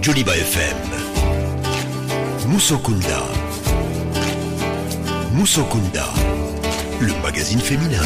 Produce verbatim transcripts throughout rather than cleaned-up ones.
Joliba F M. Moussokunda. Moussokunda, le magazine féminin.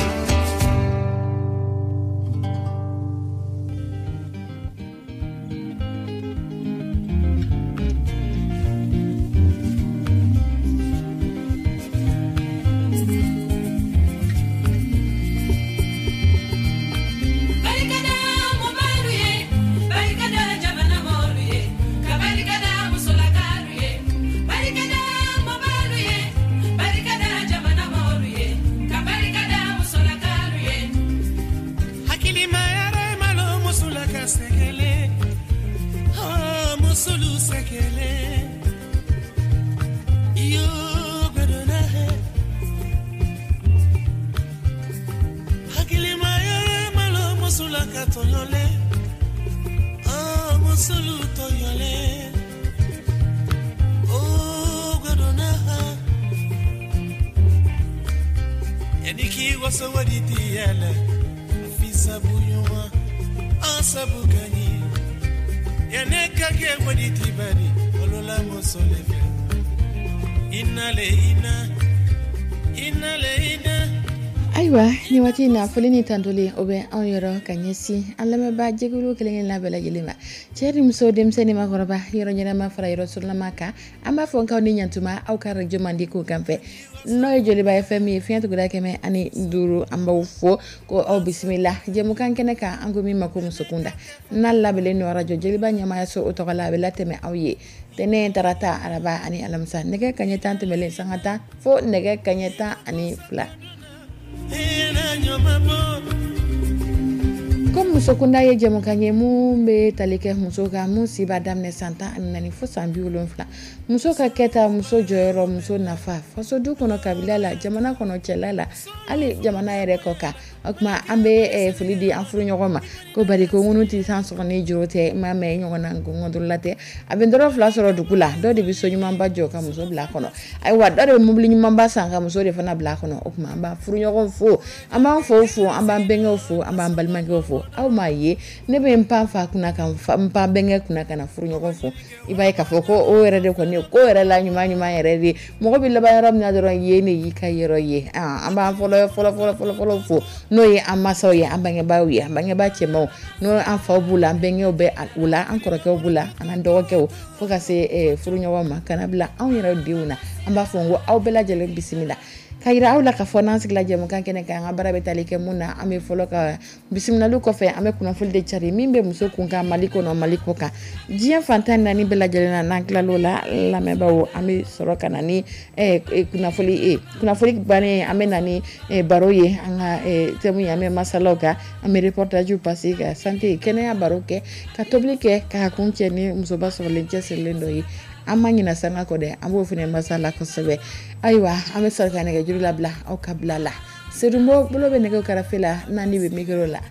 na folini tandole obe an yoro kanyesi alame ba jegulu kelengel na bela yelima cheri mso dem seni makoroba yoro nyana ma fara yoro sur la maka amba fon kaw ni nyantuma aw kar jomandi ko kamfe noy Joliba F M fiatu guda keme ani duru amba ufo ko aw bismillah jemu kan kene ka ango mi mako musukunda nalla bele no radio Joliba nyama yaso otokala bela teme awye tene tarata araba ani alamsa nege kanyeta temele sangata fo nege kanyeta ani fla comme musokunda ye jemu kanye mumbe talike musoka musiba damne santa nani fo sambi ulonfla musoka keta muso joyero muso nafa faso du kono kabila la jamana kono chelala ali jamana ere koka akma ambe e fulidi anfuru nyogoma ko bari ko ngunuti sanso ni jurote mame nyogona ngondulate abendoro fla soro dukula do de biso nyumamba joka muso bla kono ay wa do mubli nyumamba sanga muso de fana bla kono okma amba furu nyogon fo amba fo fo amba bengo fo amba balmango fo aw maye nebe mpa fa kuna kan mpa benga kuna kana furu nyogon fo ibaye ka fo ko o ere de ko ne ko ere la nyuma nyuma ere de mo ko bi la ba ram na do ye ne yi ka yero ye ah amba fo lo fo lo fo lo fo lo fo no ye amaso ye ambenge ba wi ambenge ba chemo no anfa bula ambenge obe ula ankoro ke bula anando ke fo ka se e furu nyoma kana bla an yero diuna amba fo ngo aw bela jele bismillah kayira awla ka fonance la jemu kan kene ka ngabara betali ke muna ame folo ka bismillah lu ko fe ame kuna fulde chari mimbe muso kunga maliko no maliko ka jia fantana ni bela jelena nankla lola la mebawo ame soroka nani e kuna fuli e kuna fuli bane ame nani e baroye anga e temu ya ame masaloka ame reportage passé ka santé kene ya baroke ka toblike ka kunche ni muso baso le jeselendo yi amanya na sanga ko de ambo fune masala ko sebe aywa ame sarka ne ga jurula bla au kabla la sedumbo bulo be ne ko karafela nani be migro la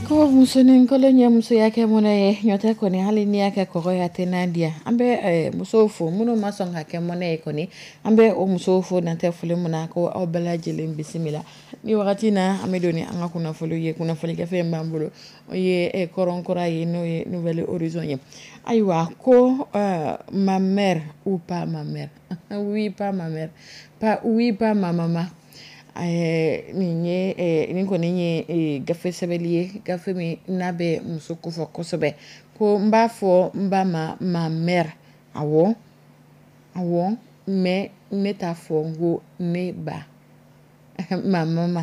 ko musonin kolo nya muso yake mona ye nyota ko ni hali ni yake ko ya tenadia ambe eh, muso fo muno mason hake mona ye ko ni ambe o muso fo na te fule mona ko o bala jelen bisimila ni wakati na amedoni anga kuna fulu ye kuna fulu ke fe mbambulo ye e koron kora ye no ye nouvelle horizon ye aywa ko uh, ma mère ou pas ma mère oui pas ma mère pas oui pas ma maman eh ninye eh ninko ninye eh gafe sebeliye gafe mi nabe musuku fo kosobe ko mba fo mba ma ma mère awo awo me neta fo ngo ne ba ma mama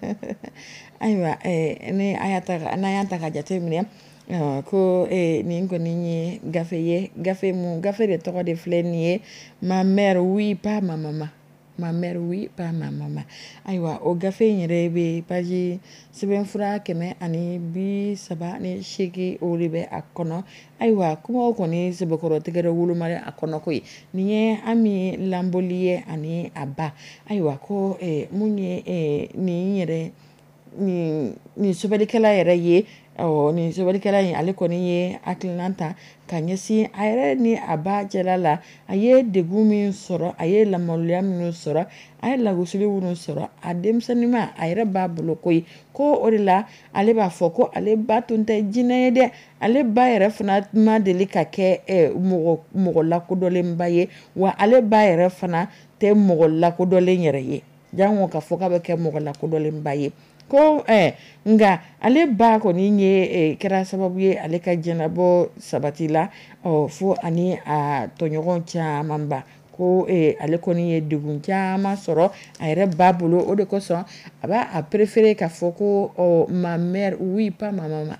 aywa eh ne ayata na yanta ka jate mi Uh, ko eh, ninko ninye gafe ye gafe mu gafe de toko de flenie ma mère oui pas ma maman ma mère oui pas ma maman aywa o gafe nyere be paji seben fura keme ani bi saba ni shiki o libe akono aywa kuma ko ni sebokoro tegere wulu mare akono ko niye ami lamboliye ani aba aywa ko eh, munye eh, ni nyere ni ni sobedikela yere ye o ni sobedikela yin ale koni ye atlanta kanyesi ayre ni aba jelala aye degumi soro aye lamoliam no soro aye lagusuli wunu soro adem sanima ayre ba blokoi ko orila ale ba foko ale ba tunte jine de ale ba yere fana ma delika ke e mogo mogo lakodole mbaye wa ale ba yere fana te mogo lakodole nyere ye jango ka foka be ke mogo lakodole mbaye ko eh nga ale ba ko ni nye eh, kera sababu ye ale ka jenabo sabatila o fo ani a tonyogon cha mamba ko eh, ale ko ni ye dugun chama soro ayre babulo o de ko so aba a préféré ka foko o ma mère oui pas ma maman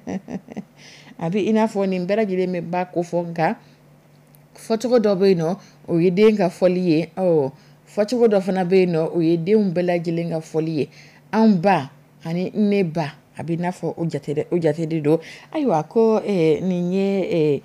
abi ina fo ni mbera jile me ba ko fo nga foto do be no o yede nga foliye o foto do fana be no o yede umbela jile nga foliye amba ani neba abina fo o jatede o jatede do aywa ko eh ninye eh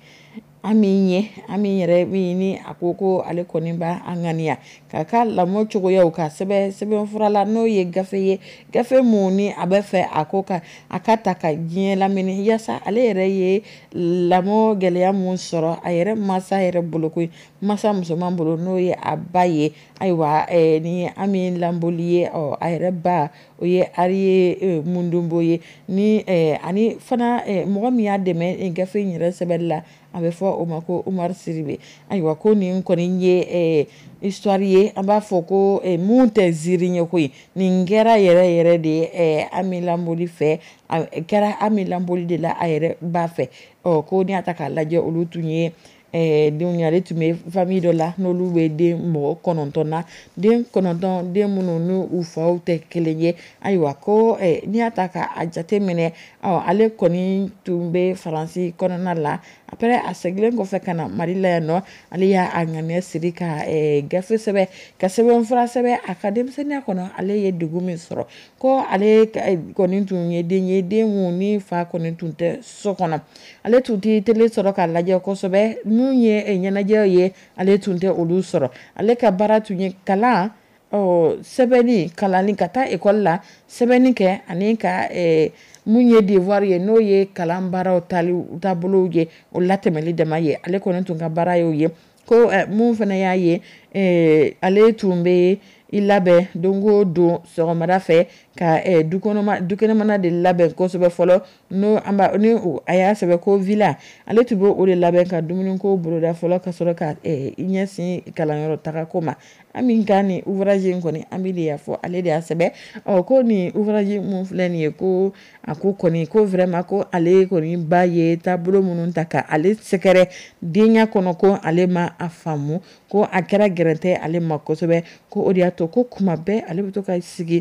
aminye aminyere bini akoko ale konimba angania kaka lamo chogo ya uka sebe sebe furala no ye gafe ye gafe muni abefe akoka akata ka jien lamini yasa ale yere ye lamo gele ya mun soro ayere masa yere buloko masa musoman bulu no ye abaye aywa eh, ni amin lamboliye o ayere ba oye ariye eh, mundumbo ye ni eh, ani fana eh, mo mi ademe e gafe nyere sebella abe fo o mako Umar Siribe aywa ko ni ko ni ye eh, histoire ye amba fo ko eh, munte zirinye ko ni ngera yere yere de eh, amilamboli fe kera amilamboli de la ayere ba fe o ko ni ataka laje olutunye eh dunya le tume famille de la no luwe de mo konontona de kononton de munu nu ufa o te kelenye aywa ko eh, ni ataka ajate mene aw ale koni tumbe faransi konona la après a seglen ko fekana marila no ale ya angane sirika eh, gafe sebe ka sebe fura sebe akadem senia kono ale ye dugumi soro ko ale eh, koni tunye de nye de woni fa koni tunte sokono ale tuti tele soro ka laje ko sebe munye e nyanaje ye ale tunte olu soro ale ka bara tunye kala o sebeni kala ni kata école la sebeni ke ani ka eh, munye devoir ye no ye kalambara o tali tabolo ye o latemeli dema ye ale ko ntun ka bara yo ye ko eh, mun fana ya ye eh, ale tumbe ilabe dongo do sogomara fe ka eh, dukonoma dukenema de labe ko sobe folo no amba ni o aya sebe ko villa ale tubo o de labe ka dumuni ko broda folo ka soro ka eh, inyesi kalanyoro taka koma amin gani ouvrage ngoni amili ya fo ale de asebe o ko ni ouvrage mun fleni ye ko ako koni ko vraiment ko ale koni baye tablo munun taka ale sekere dinya kono ko ale ma afamu ko akera gerente ale makosobe ko odiato ko kuma be ale buto ka sigi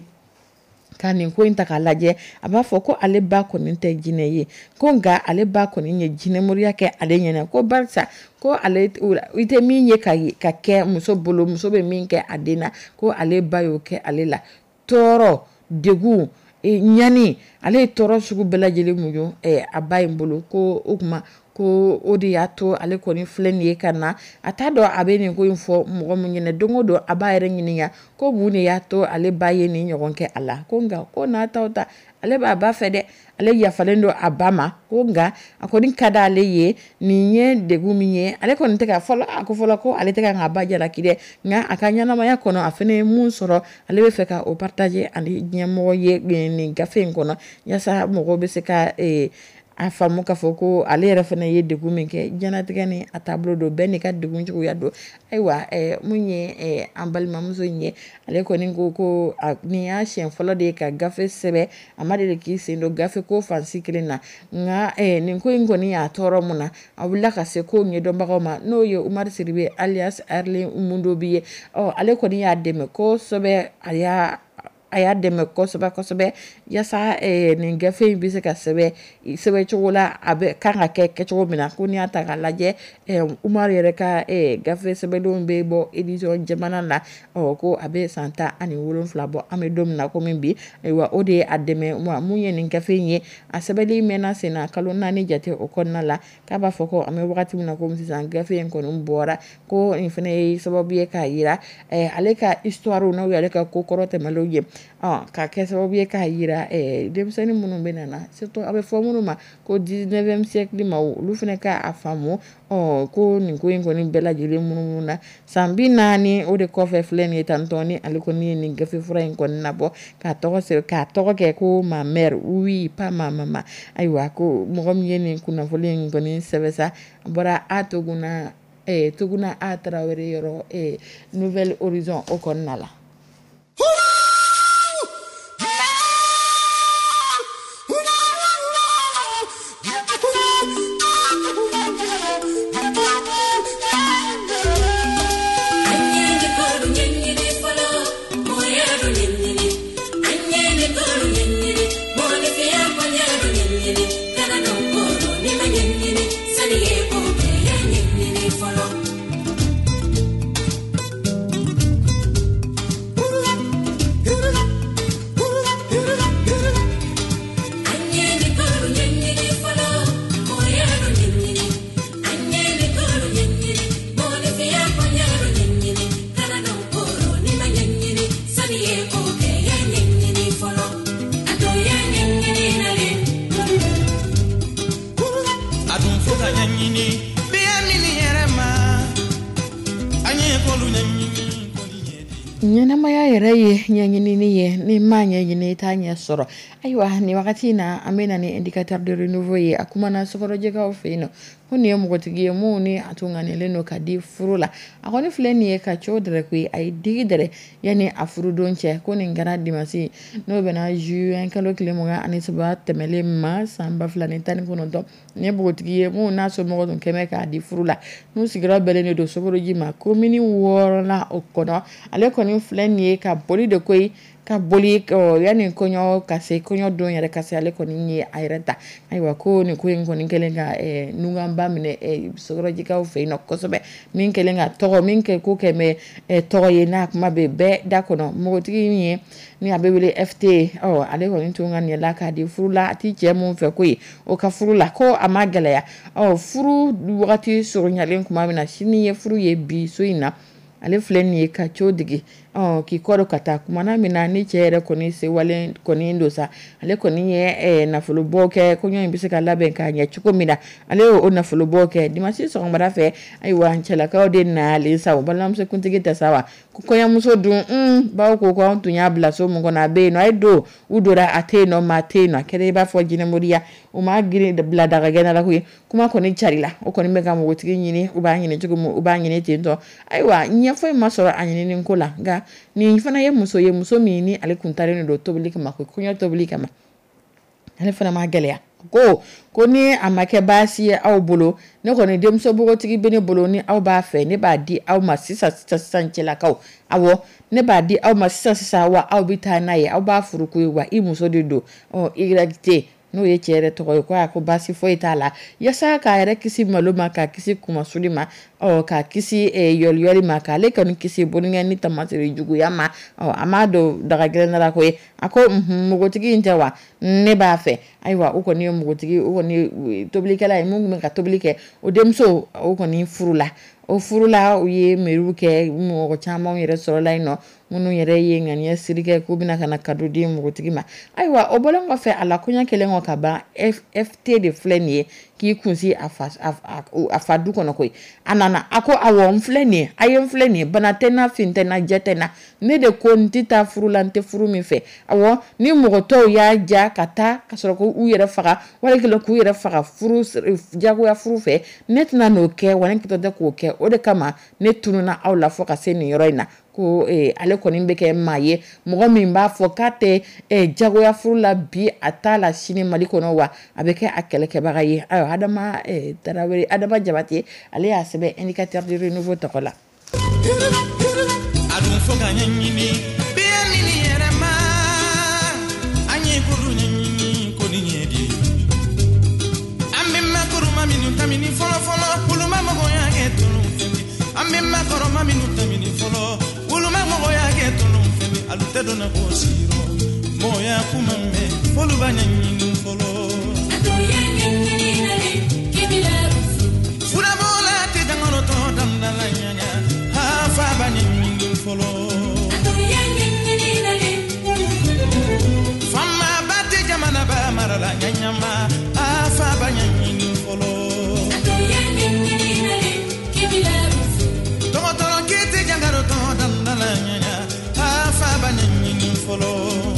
kani ko inta ka laje aba fo ko ale ba ko nte jine ye ko nga ale ba ko nye jine muriya ke ale nyene ko barsa ko ale ite minye ka ka ke muso bolo muso be minke adena ko ale ba yo ke ale la toro degu e nyani ale toro sugu bela jele mujo e abaye bolo ko okuma ko o de y'a to ale kɔni filɛ nin ye ka na a t'a dɔn a bɛ nin ko in fɔ mɔgɔ min ɲɛna don o don a b'a yɛrɛ ɲininka ko mun de y'a to ale ba ye nin ɲɔgɔn kɛ a la ko nka ko n'a taw ta ale b'a ba fɛ dɛ ale yafalen don a ba ma ko nka a kɔni ka d'ale ye nin ye degun min ye ale kɔni tɛ ka fɔlɔ a ko fɔlɔ ko ale tɛ ka k'a ba jalaki dɛ nka a ka ɲɛnamaya kɔnɔ a fana ye mun sɔrɔ ale bɛ fɛ ka o partager ani ɲɛmɔgɔ ye nin gafe in kɔnɔ yasa mɔgɔw bɛ se ka a faamu k'a fɔ ko ale yɛrɛ fana ye degun min kɛ diɲɛlatigɛ ni a taabolo don bɛɛ n'i ka degun cogoya don ayiwa mun ye an balimamuso in ye ale kɔni ko ko nin y'a siɲɛ fɔlɔ de ye ka gafe sɛbɛn a ma deli k'i sen don gafe ko fansi kelen na nka nin ko in kɔni y'a tɔɔrɔ mun na a wulila ka se ko ɲɛdɔnbagaw ma n'o ye Umar Siribe alias Arlin Mundobi ye ale kɔni y'a dɛmɛ kosɛbɛ a y'a a y'a dɛmɛ kosɛbɛ kosɛbɛ yasa nin gafe in bɛ se ka sɛbɛ sɛbɛ cogo la a bɛ kan ka kɛ kɛcogo min na ko n'i y'a ta k'a lajɛ Umar yɛrɛ ka gafe sɛbɛnlenw bɛ bɔ édition jamana la ko a bɛ san tan ani wolonfila bɔ an bɛ don min na komi bi ayiwa o de ye a dɛmɛ mun ye nin gafe in ye a sɛbɛnli mɛnna sen na kalo naani jate o kɔnɔna la k'a b'a fɔ ko an bɛ wagati min na komi sisan gafe in kɔni bɔra ko nin fana ye sababu ye k'a yira ale ka histoire n'o ye ale ka ko kɔrɔ tɛmɛnlenw ye ka kɛ sababu ye k'a yira denmisɛnnin minnu bɛ nana surtout a bɛ fɔ minnu ma ko dix-neuvième siècle ma olu fana k'a faamu ko nin ko in kɔni bɛɛ lajɛlen munumunu na san bi naani o de kɔfɛ filɛ nin ye tantɔ ni ale kɔni ye nin gafe fura in kɔni nabɔ k'a tɔgɔ sɛbɛn k'a tɔgɔ kɛ ko ma mère oui pas ma maman ayiwa ko mɔgɔ min ye nin kunnafoni in kɔni sɛbɛn sa a bɔra a Tuguna Tuguna A Tarawele yɔrɔ Nouvelle Horizon o kɔnɔna la. Ɲɛnamaya yɛrɛ ye ɲɛɲinini ye ni ma ɲɛɲini i t'a ɲɛ sɔrɔ ayiwa nin wagati in na an bɛ na ni indicateur de renouveau ye a kumana sɔgɔrɔjɛkaw fɛ yen nɔ ko nin ye mɔgɔtigi ye mun ni a tun ŋanilen don ka di furu la a kɔni filɛ nin ye ka cogo dɛrɛ ko ye a ye digi dɛrɛ yanni a furudon cɛ ko nin kɛra dimanche n'o bɛna juin kalo tile mugan ani saba tɛmɛlen ma san ba fila ni tan ni kɔnɔntɔn nin ye mɔgɔtigi ye mun n'a somɔgɔ tun kɛmɛ k'a di furu la n'u sigiyɔrɔ bɛnnen de don Sokoroji ma komini wɔɔrɔnan o kɔnɔ ale kɔni filɛ nin ye ka boli de koyi ka boli yanni kɔɲɔ ka se kɔɲɔ don yɛrɛ ka se ale kɔni ye a yɛrɛ ta ayiwa ko nin ko in kɔni kɛlen ka nuganba minɛ sɔgɔrɔjikaw fɛ yen nɔ kosɛbɛ min kɛlen ka tɔgɔ min kɛ ko kɛmɛ tɔgɔ ye n'a kuma bɛ bɛɛ da kɔnɔ mɔgɔtigi min ye ni a bɛ wele F T ale kɔni tun ka nin la k'a di furu la a ti cɛ mun fɛ ko ye o ka furu la ko a ma gɛlɛya furu wagati surunyalen kuma min na sini ye furu ye bi so in na ale filɛ nin ye ka cogo digi k'i kɔrɔ ka taa kumana min na ni cɛ yɛrɛ kɔni sewalen kɔni don sa ale kɔni ye nafolobɔ kɛ kɔɲɔ in bɛ se ka labɛn k'a ɲɛ cogo min na ale y'o nafolobɔ kɛ dimanche sɔgɔmada fɛ ayiwa cɛlakaw de nalen sa o balimamusokuntigi tɛ sa wa ko kɔɲɔmuso dun baw ko ko anw tun y'a bila so mun kɔnɔ a bɛ yen nɔ a ye don u dora a tɛ yen nɔ maa tɛ yen nɔ a kɛra i b'a fɔ jinɛmoriya u ma girin bila daga gɛnna la ko ye kuma kɔni carila o kɔni bɛ ka mɔgɔtigi ɲini u b'a ɲini cogo min u b'a ɲini ten tɔ ayiwa ɲɛfɔ ma sɔrɔ a ɲinini ko la nka nin fana ye muso ye muso min ni ale kun talen don tobili kama ko kɔɲɔ tobili kama ale fana ma gɛlɛya ko ko ni a ma kɛ baasi ye aw bolo ne kɔni denmuso bogotigi bɛ ne bolo ni aw b'a fɛ ne b'a di aw ma sisan sisan sisan cɛlakaw awɔ ne b'a di aw ma sisan sisan wa aw bɛ taa n'a ye aw b'a furu ko ye wa i muso de don ɔ iragite n'o ye cɛ yɛrɛ tɔgɔ ye ko a ko baasi foyi t'a la yasa k'a yɛrɛ kisi malo ma k'a kisi kumasuli ma ɔ k'a kisi yɔliyɔli ma k'ale kɔni kisi boninkɛ ni tamasiri juguya ma ɔ a m'a dɔn daga gɛlɛn la ko ye a ko npogotigi in tɛ wa ne b'a fɛ ayiwa o kɔni ye npogotigi o kɔni tobilikɛla ye mun bɛ ka tobili kɛ o denmuso o kɔni furu la o furu la u ye meriw kɛ mɔgɔ caman yɛrɛ sɔrɔla yen nɔ minnu yɛrɛ ye ŋaniya siri kɛ k'u bɛna ka na kado di npogotigi ma ayiwa o bɔlen kɔfɛ a la kɔɲɔ kelen kɔ ka ban F T de filɛ nin ye k'i kunsi a fa a fa du kɔnɔ koyi a nana a ko awɔ n filɛ nin ye a ye n filɛ nin ye bana tɛ n na fin tɛ n na jɛ tɛ n na ne de ko n tɛ taa furu la n tɛ furu min fɛ awɔ ni mɔgɔ tɔw y'a ja ka taa ka sɔrɔ ko u yɛrɛ faga wali kelen k'u yɛrɛ faga furu jagoya furu fɛ ne tɛna n'o kɛ wa ne kitɔ tɛ k'o kɛ o de kama ne tununa aw la fɔ ka se nin yɔrɔ in na ko ale kɔni bɛ kɛ maa ye mɔgɔ min b'a fɔ k'a tɛ jagoya furu la bi a t'a la sini Mali kɔnɔ wa a bɛ kɛ a kɛlɛkɛbaga ye ayiwa Adama Tarawele Adama Jabate ale y'a sɛbɛn indicateur de renouveau tɔgɔ la. Alutedona kosiro moya kumame folubanya nyini folo fura bola te dangono to dandala nyanya ha fa banya nyini folo fama bate jamana ba marala nyanya ma ha fa banya nyini folo to to kete jangaro to dandala nyanya follow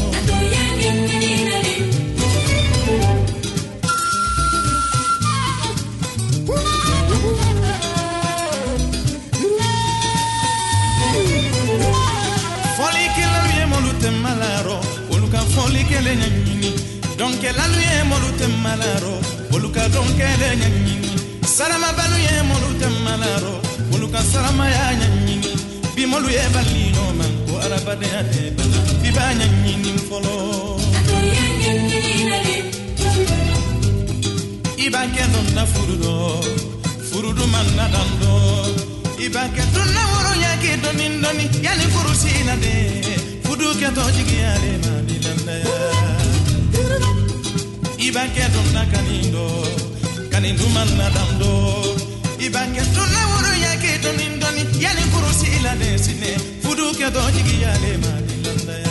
Foli che la lui è molto malaro voluka foli che le nyanyini donc la lui è molto malaro voluka donc le nyanyini salama balu è molto malaro voluka salama ya nyanyini bi molu e balino man ko arabade ate bala bi banya nyini folo ibanke don na furudo furudo man na dando ibanke don na woro yake donin doni yani furusi na de fudu ke to jigi ale ma dilanda ya ibanke don na kanindo kanindo man na dando ibanke don na woro yake donin doni yani furusi la de sine fudu ke to jigi ale ma dilanda ya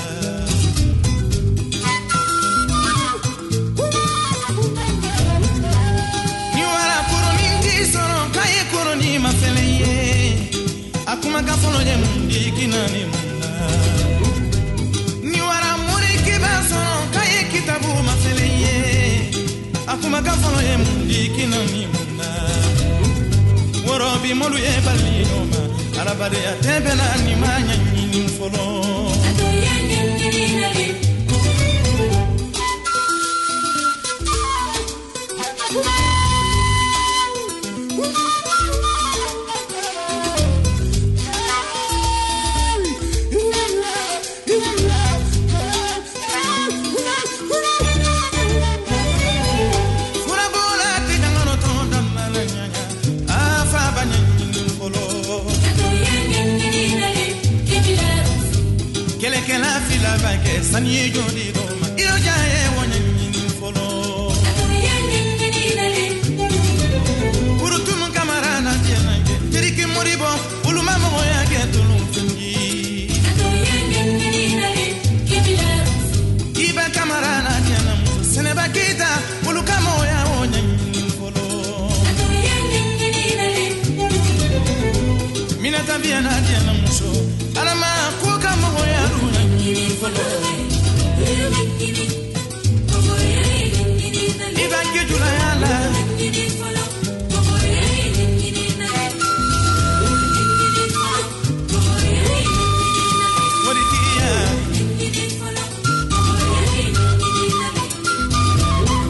koroni mafeleye akuma gafolo ye mundi kinani munda ni wara muri kibaso kaye kitabu mafeleye akuma gafolo ye mundi kinani munda worobi molu ye balino ma arabade ya tebela ni manya nyini folo Sani jodi doma iyo jaye wonya nyini folo Urutum kamarana tienange Teriki moribo uluma mo ya getulum fingi Iba kamarana tienam seneba kita uluka mo ya wonya nyini folo Mina tabia na tienam so alama kuka mo ya wonya nyini folo Ibanke julayala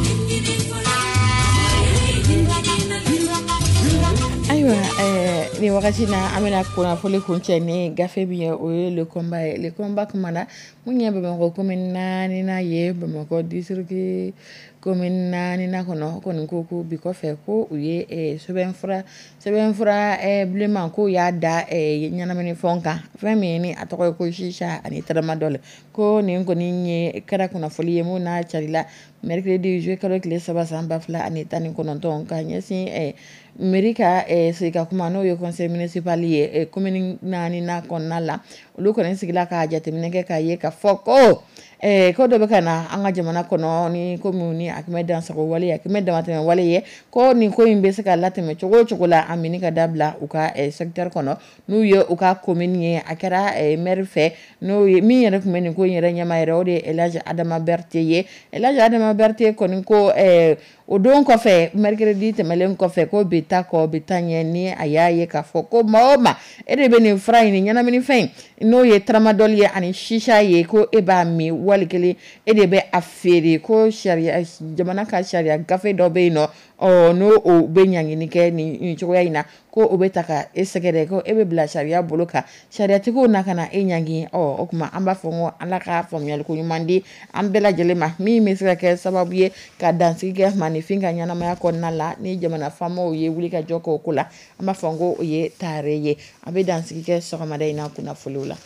Aywa eh ni wakati na amena kuna fole kunche ni gafe biye oye le combat le combat kumana munye be mako komena ni na ye be mako district komena ni na kono kono ko bi ko fe ko uye e seben fra seben fra e blema ko ya da e nyana meni fonka fami ni atoko ko shisha ani trama dole ko ni ko ni nye kara kuna fole mu na charila mercredi je kalo kle saba samba fla ani tani kono ton ka nyesi e Amerika e sika kuma no yo conseil municipal ye e commune nani na konala ulu ko nen sigila ka jate mineke ka ye ka foko e ko do be kana anga jamana kono ni commune akme dan sako wali akme dan mateme wali ye ko ni ko imbe sika lateme chogo chogo la amini ka dabla uka e secteur kono nu yo uka commune ye akara e merfe no mi yere ko men ko yere nyama yere ode elage adama bertie ye elage adama bertie kono ko e o don ko fe mercredi te melen ko fe ko bita ko bitanye ni ayaye ka foko maoma ede beni fry ni nyana mini fen no ye tramadol ye ani shisha ye ko eba mi walikele ede be afere ko sharia jamana ka sharia gafe do be no o no o be nyangi ni ke ni choya ina ko o betaka esegere ko ebe bla sharia boloka sharia tiko nakana e nyangi o okuma amba fongo alaka fomyal ko nyumandi ambela jelema mi mesra ke sababu ye ka dansi ke mani finga nyana maya ko nala ni jamana famo ye wuli ka joko kula amba fongo ye tare ye abe dansi ke so ma dai na kuna fulula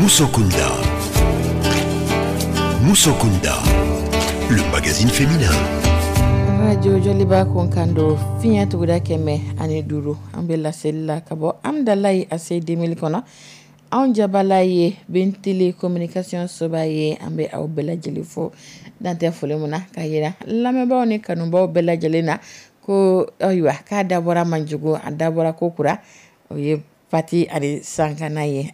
Musokunda. Musokunda, le magazine féminin. Radio Joliba Konkando, finya tuguda keme ani duru. Ambela sella kabo amdalai ase deux mille kona. An jabalaye bentili communication sobaye ambe au bela jelifo dante folemuna kayira. Lameba oni kanumba bela jelena ko oywa ka dabora manjugo adabora kokura oye pati ari sankana ye.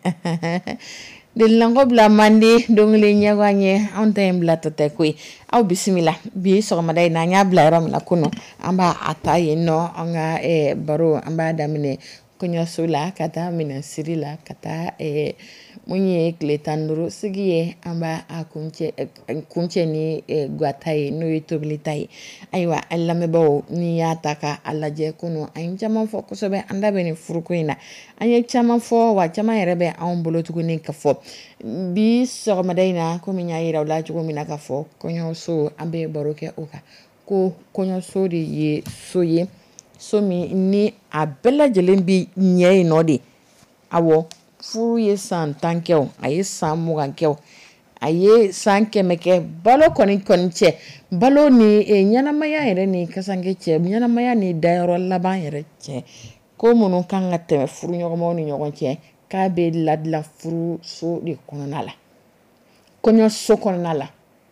De lango bla mandi dongle nyagwanye on time bla totekui au bismillah bi so maday na nya bla ram la kuno amba ataye no anga e baro amba damine konyo sula kata mina sirila kata e munye kletanduru sigiye amba akunche kunche ni e, guatai no yitobilitai aywa allame bawo ni yataka alaje kuno ay chama fo ko sobe anda beni furukuina ay chama fo wa chama yerebe an bolotugo ni kafo bi so madaina ko minya yira wala jugo mina kafo konyo so ambe baroke oka ko konyo so de ye soye so mi ni abela jelembi nyei nodi awo furu ye san tankew aye san mugankew aye san kemeke balo koni konche balo ni e nyana maya yere ni kasange che nyana maya ni dairo laban yere che ko munu kanga teme furu nyogo ni nyogo che ka be ladla furu so di konala konyo so konala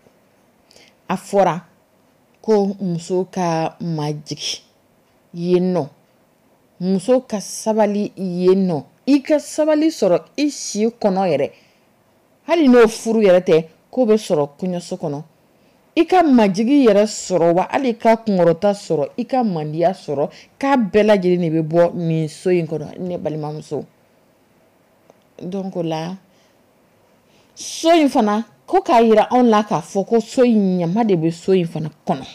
afora ko muso ka majiki yeno muso ka sabali yeno ika sabali soro isi kono yere hali no furu yere te ko be soro kunyo so kono ika majigi yere soro wa ali ka kungorota soro ika mandiya soro ka bela jiri ni be bo ni so yin kono ne balima muso donc la so yin fana ko ka yira on la ka foko so yin nyama de be so yin fana kono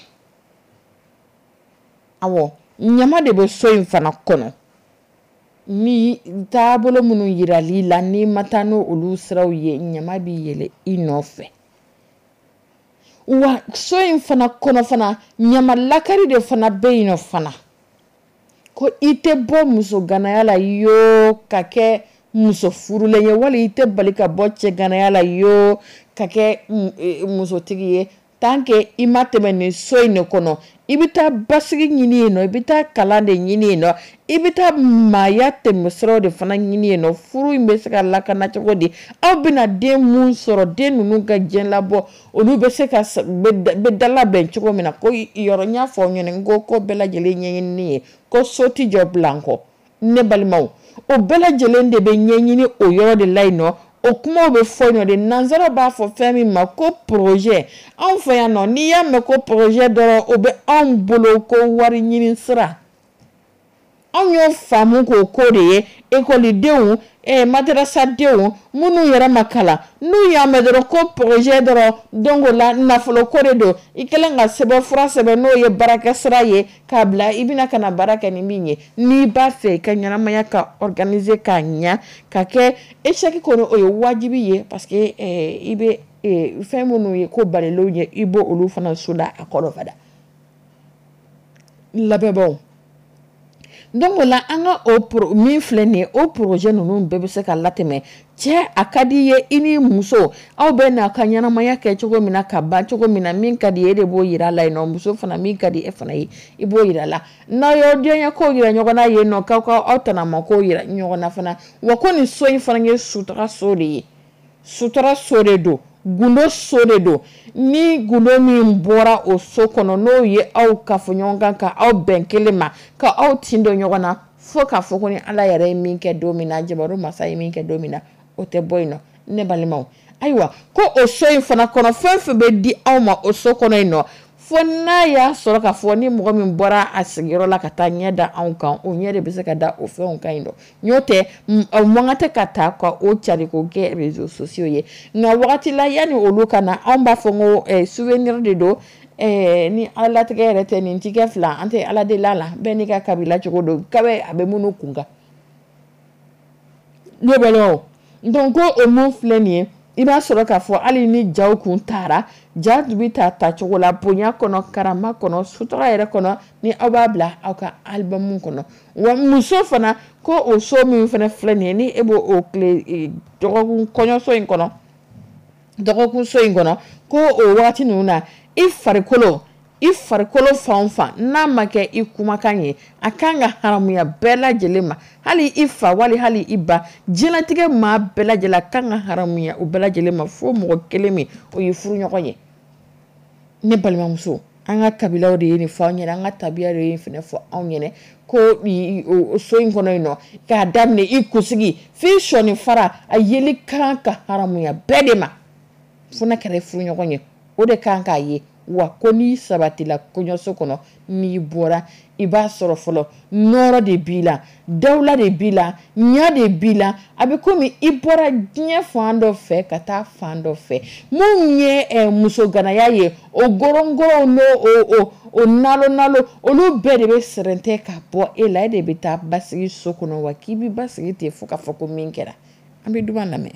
awo nyama de be so yin fana kono ni tabolo munu yirali la ni matano olu sraw ye nyama bi yele inofe wa so yin fana kono fana nyama lakari de fana be ino fana ko ite bo muso ganayala yo kake muso furule ye wala ite balika boche ganayala yo kake muso tigiye tanke imateme ni so yin kono ibita basigi nyini no ibita kalande nyini no ibita maya temsro de fana nyini no furu imbeseka lakana chogodi aw bina de mun soro de nunu ga jen labo olu beseka be dala ben chogo mina ko yoro nya fo nyene ngo ko bela jele nyini ko soti job blanco ne balmaw o bela jele de be nyini o yoro de laino o kuma be fo no de nanzara ba fo fami ma ko projet en fait non ni ya me ko projet do o be en bolo ko wari nyini sra on yo famu ko ko de école dewu e madrasa dewu munu yara makala nu ya me do ko projet do dongo la na folo ko do ikelenga sebe fra sebe no ye baraka sra ye kabla ibina kana baraka ni minye ni ba fe kanyana maya ka organiser kanya ka ke eshaki kono o wajibi ye parce que eh ibe eh femunu ye ko balelo ye ibo olu fana sula akoro fada labebo donc la anga o pro mi flene o projet nunu bebe se ka lateme che akadi ye ini muso aw be na kanyana maya ke chogo mina ka ba chogo mina min kadi ye de bo yira la no muso fana min kadi e fana yi ibo yira la na yo denya ko yira nyogo na ye no ka ka otana ma ko yira nyogo na fana wa ko ni so yin fana ye sutra sori sutra sore do gundo sore do ni gundo mi mbora o so kono no ye aw ka fo nyonga ka aw benkele ma ka aw tindo nyogona fo ka fo ko ni ala yare min ke domina jabaru masai min ke domina o te boyno ne balimaw aywa ko o so yin fana kono fenfe be di aw ma o so kono ino fo na ya soro ka fo ni mo min bora asigiro la ka ta nyeda aw kan o nyede be se ka da o fe on kaindo nyote mo ngate kata ko o chari ko ke réseaux sociaux ye na wakati la yani oluka na amba fongo eh, souvenir de do eh, ni ala tegere teni ntike fla ante ala de lala benika kabila chogodo kabe abe munu kunga lebelo donc o mo fleni i b'a sɔrɔ k'a fɔ hali ni jaw kun taara ja bi ta ta cogo la bonya kɔnɔ karama kɔnɔ sutura yɛrɛ kɔnɔ ni aw b'a bila aw ka albamu kɔnɔ wa muso fana ko o so min fana filɛ nin ye ni e b'o o tile dɔgɔkun kɔɲɔso in kɔnɔ dɔgɔkun so in kɔnɔ ko o wagati ninnu na i farikolo i farikolo fan fan n'a ma kɛ i kumakan ye a kan ka haramuya bɛɛ lajɛlen ma hali i fa wali hali i ba jɛnatigɛ maa bɛɛ lajɛlen kan ka haramuya o bɛɛ lajɛlen ma fo mɔgɔ kelen min o ye furuɲɔgɔn ye ne balimamuso an ka kabilaw de ye nin fɔ anw ɲɛna an ka tabiya de ye nin fɛnɛ fɔ anw ɲɛna ko so in kɔnɔ yen nɔ k'a daminɛ i kunsigi f'i sɔni fara a yeli kan ka haramuya bɛɛ de ma fo n'a kɛra furuɲɔgɔn ye o de kan k'a ye wa ko n'i sabatila kɔɲɔso kɔnɔ n'i bɔra i b'a sɔrɔ fɔlɔ nɔrɔ de b'i la dawula de b'i la ɲa de b'i la a bɛ komi i bɔra diɲɛ fan dɔ fɛ ka taa fan dɔ fɛ mun ye muso ganaya ye o gɔrɔngɔrɔw n'o o o nalo nalo olu bɛɛ de bɛ sɛrɛntɛ ka bɔ e la e de bɛ taa basigi so kɔnɔ wa k'i bɛ basigi ten fo k'a fɔ ko min kɛra an bɛ duba lamɛn.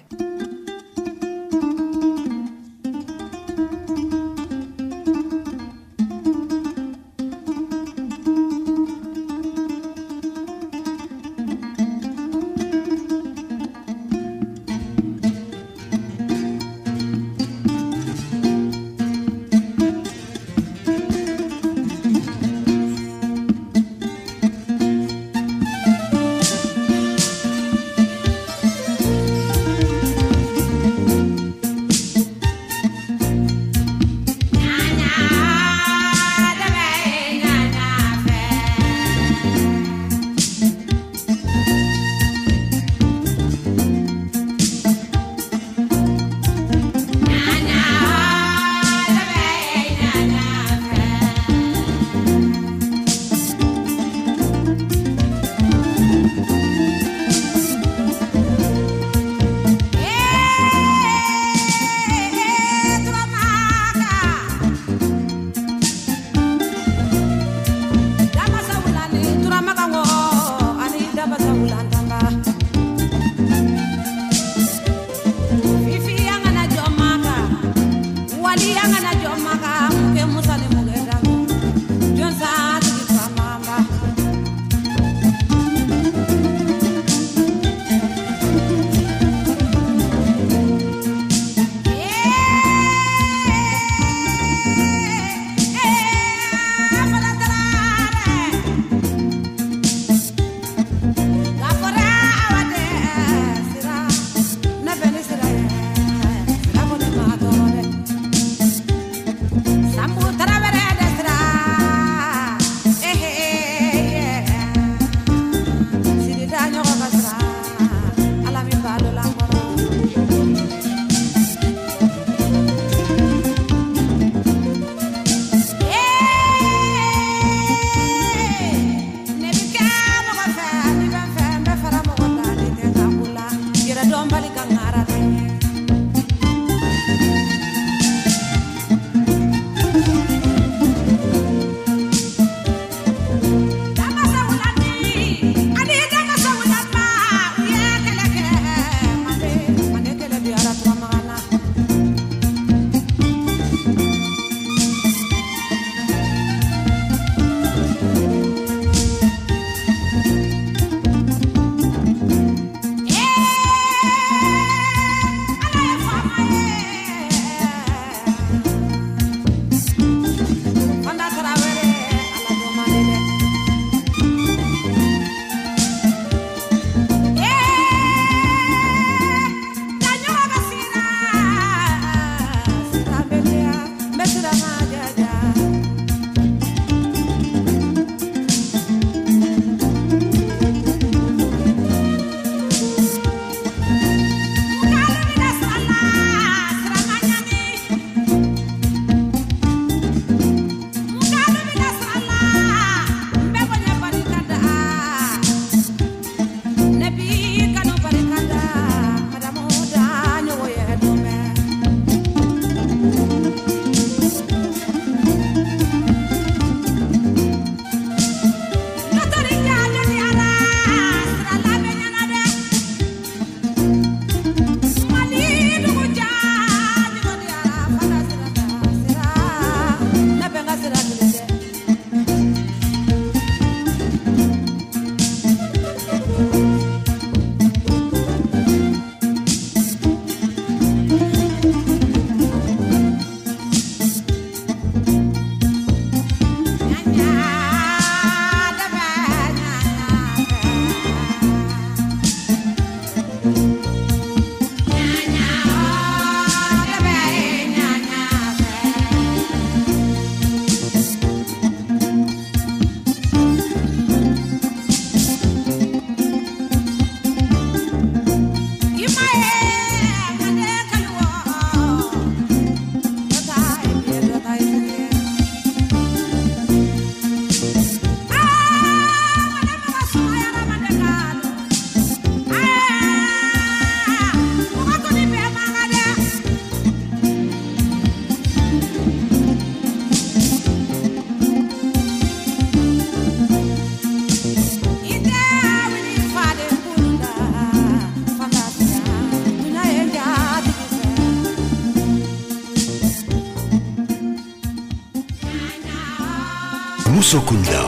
Musokunda.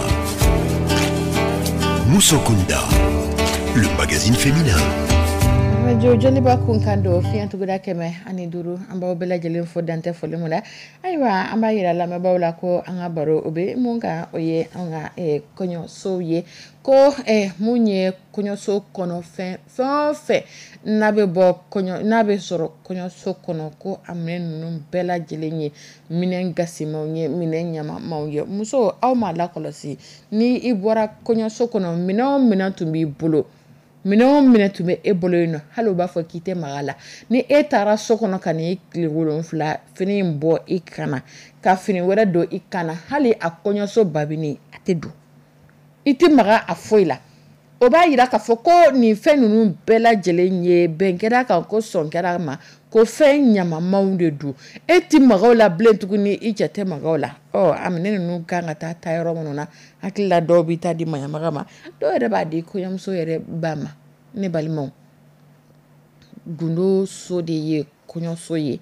Musokunda, le magazine féminin. Radio Joliba Kunkando, Fian Tuguda Keme, Aniduru, Amba Bella Jelin for Dante Folimula. Aywa, Amba Yira Lama Baulako, Anga Baro, Obe, Munga, Oye, Anga, E, Konyo, So Ye, Ko, E, Munye, Konyo, So, Kono, Fe, Fe, Nabe Bo, Konyo, Nabe Soro, Konyo, So, Kono, Ko, Amen, Num, Bella Jelinye, Minen Gassimo, Minen Yama, Mauye, Muso, Auma Lakolosi, Ni Ibora, Konyo, So, Kono, Minon, Minan to be Bulo. Mino mine tume e bolo ino halo ba fo kite magala ni e tara sokono kan e kliwolon fla fini mbo ikana ka fini wera do ikana hali akonyo so babini atedu iti maga afoila oba yira ka foko ni fenunu bela jelenye benkera ka ko sonkera ma ko fen nyama maunde du eti magola blentukuni ijate magola oh amene nu kanga ta tayro monona akilla do bita di maya magama do ere ba di ko yam so ere bama ne balimon gundo so de ye konyo so ye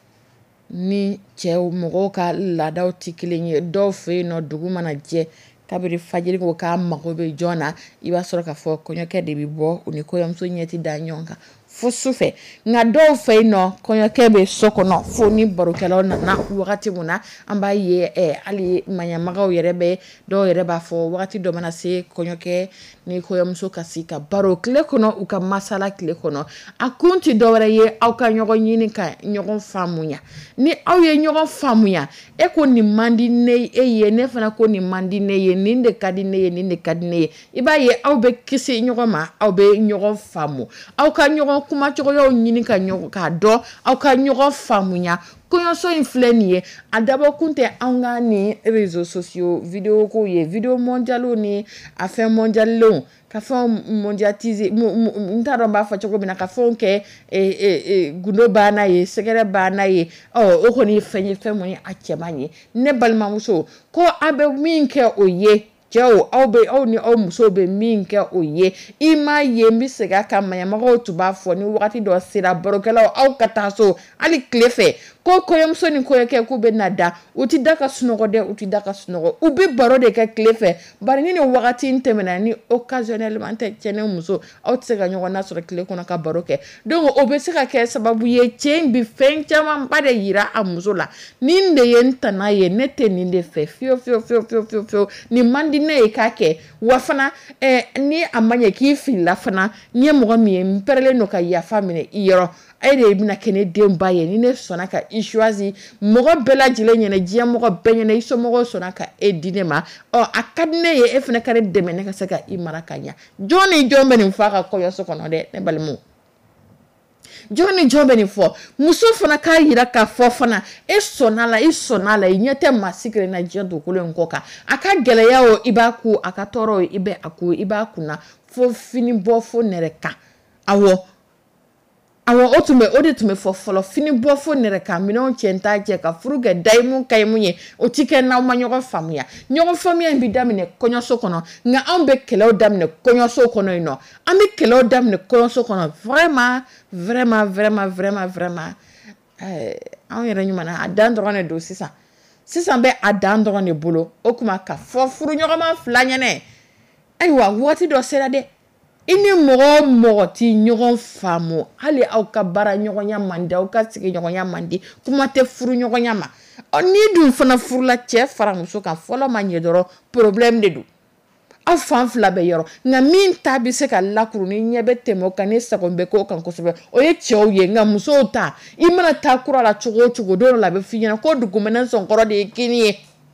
ni che mogo ka ladaw tikilenye do fe no duguma na je kabiri fajiri ko ka magobe jona iba soro ka fo konyo ke de bibo uni ko yam so nyeti da nyonka fo sufe nga do fe no konyo kebe soko no fo ni barokelo na na wakati muna amba ye e ali manya magaw yerebe do yereba fo wakati do mana se konyo ke ni ko yam so kasika barokle kono uka masala kle kono akunti do wara ye au ka nyogo nyini ka nyogo famunya ni au ye nyogo famunya e ko ni mandi ne e ye ne fana ko ni mandi ne ye ninde kadine ye ninde kadine ye iba ye au be kisi nyogo ma au be nyogo famu au ka nyogo kuma chogo yo nyini ka nyogo ka do au ka nyogo famunya konyo so inflenie adabo kunte anga ni réseaux sociaux vidéo ko ye vidéo mondialo ni affaire mondialo ka fa mondiatiser ntaro ba fa chogo bina ka fonke e e gundo bana ye segere bana ye oh o ko ni fenye femoni achemanye ne balma muso ko abe minke oye Joe, au be au ni au muso be minke oye ima ye misega kama ya mago tuba fo ni wakati do sira barokela au kataso ali klefe ko ko yam so ni ko yake ku be nada uti daka sunogo de uti daka sunogo ubi baro de ka klefe bari ni wakati ntemena ni occasionnellement te chene muso au tsega nyogo na so kle ko na ka baroke donc obesika ke sababu ye chen bi fencha ma bade yira amuso la ninde yenta na ye nete ninde fe fio fio fio fio fio fio ni mandi ne ikake wafana eh ni amanye ki fila fana nye mo mi mperele no ka ya famine iyoro ayde bina kene demba ye ni ne sona ka ishwazi mo bela jile nyene jia mo benye ne iso mo sona ka edinema o akadne ye efne kare demene ka saka imarakanya joni jombe ni mfaka ko yoso kono de ne balmu Johnny Jobeni fo muso fana ka yira ka fo fana e sonala e sonala inyete masikre na jendo kule nkoka aka geleya o ibaku aka toro ibe aku ibaku na fo fini bo fo nereka awo awo otume odetume fo folo fini bo fo nereka mino chenta je ka furuge daimu kaimunye otike na manyogo famia nyogo famia bi damine konyo sokono nga ambe kelo damine konyo sokono ino ambe kelo damine konyo sokono vraiment vraiment vraiment vraiment vraiment eh on yere nyuma na adandro ne do sisa sisa be adandro ne bolo okuma ka fo furu nyogo ma flanyane aywa woti do sera de ini mogo mogo ti nyogon famu hali au ka bara nyogon ya mandi au ka sigi nyogon ya mandi kuma te furu nyogon ya ma ni dun fana furu la che fara muso kan folo ma nyedoro problème de du a fan fla be yoro na min tabi se ka lakuru ni nyebe temo kan ni sakombe ko kan ko sebe o ye chew ye nga muso ta imana ta kura la chugo chugo do la be finya ko dugumena son koro de kini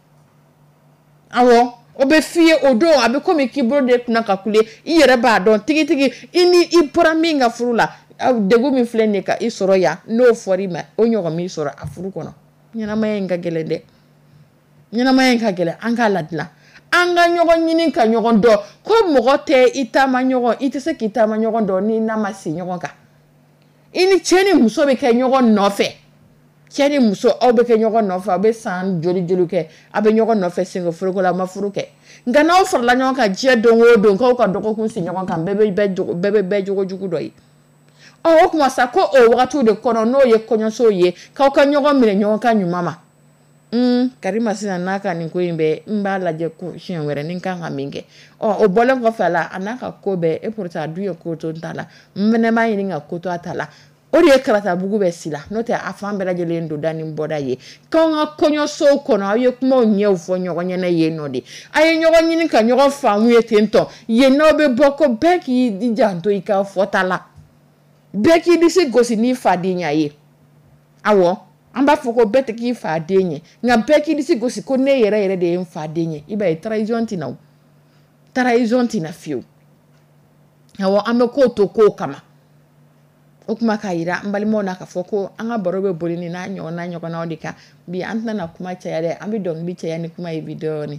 awo obe fie odo abe komi kibro de kuna kakule iyere ba don tigi tigi ini ipora minga furula degu mi flene ka isoro ya no fori ma onyogo mi isoro afuru kono nyana mayenga gelende nyana mayenga gele anga ladla anga nyogo nyini ka nyogo do ko mogote itama nyogo itese kitama nyogo do ni na masi nyogo ka ini cheni muso be ke nyogo nofe cheni muso obe ke nyogo nofe abe san joli joli ke abe nyogo nofe singo furuko la mafuru ke ngana ofar la nyogo ka je dongo don ko ka doko kun si nyogo kan bebe bebe bebe jogo jugu do yi o okuma sa ko o wakati de kono no ye konyo so ye ka ka nyogo mire nyogo ka nyumama mm Karima sisan n'a ka nin ko in bɛɛ n b'a lajɛ ko siɲɛ wɛrɛ ni kan ka min kɛ ɔ o bɔlen kɔfɛ a la a n'a ka ko bɛɛ e pourtant a dun ye ko to n ta la n fɛnɛ b'a ɲini ka ko to a ta la o de ye karatabugu bɛ si la n'o tɛ a fan bɛɛ lajɛlen don da ni bɔda ye k'anw ka kɔɲɔsow kɔnɔ aw ye kumaw ɲɛw fɔ ɲɔgɔn ɲɛna yen nɔ de a ye ɲɔgɔn ɲini ka ɲɔgɔn faamu ye ten tɔ yen n'aw bɛ bɔ ko bɛɛ k'i janto i ka fɔta la bɛɛ k'i disi gosi n'i faden ya ye awɔ an b'a fɔ ko bɛɛ tɛ k'i faden ye nka bɛɛ k'i disi gosi ko ne yɛrɛ yɛrɛ de ye n faden ye i b'a ye trahison tɛna o trahison tɛna fiyewu awɔ an bɛ kow to kow kama o kuma k'a yira an balimaw na k'a fɔ ko an ka baro bɛ boli ni n'a ɲɔgɔn n'a ɲɔgɔnnaw de kan bi an tɛna kuma caya dɛ an bɛ dɔnkili caya ni kuma ye bi dɔɔni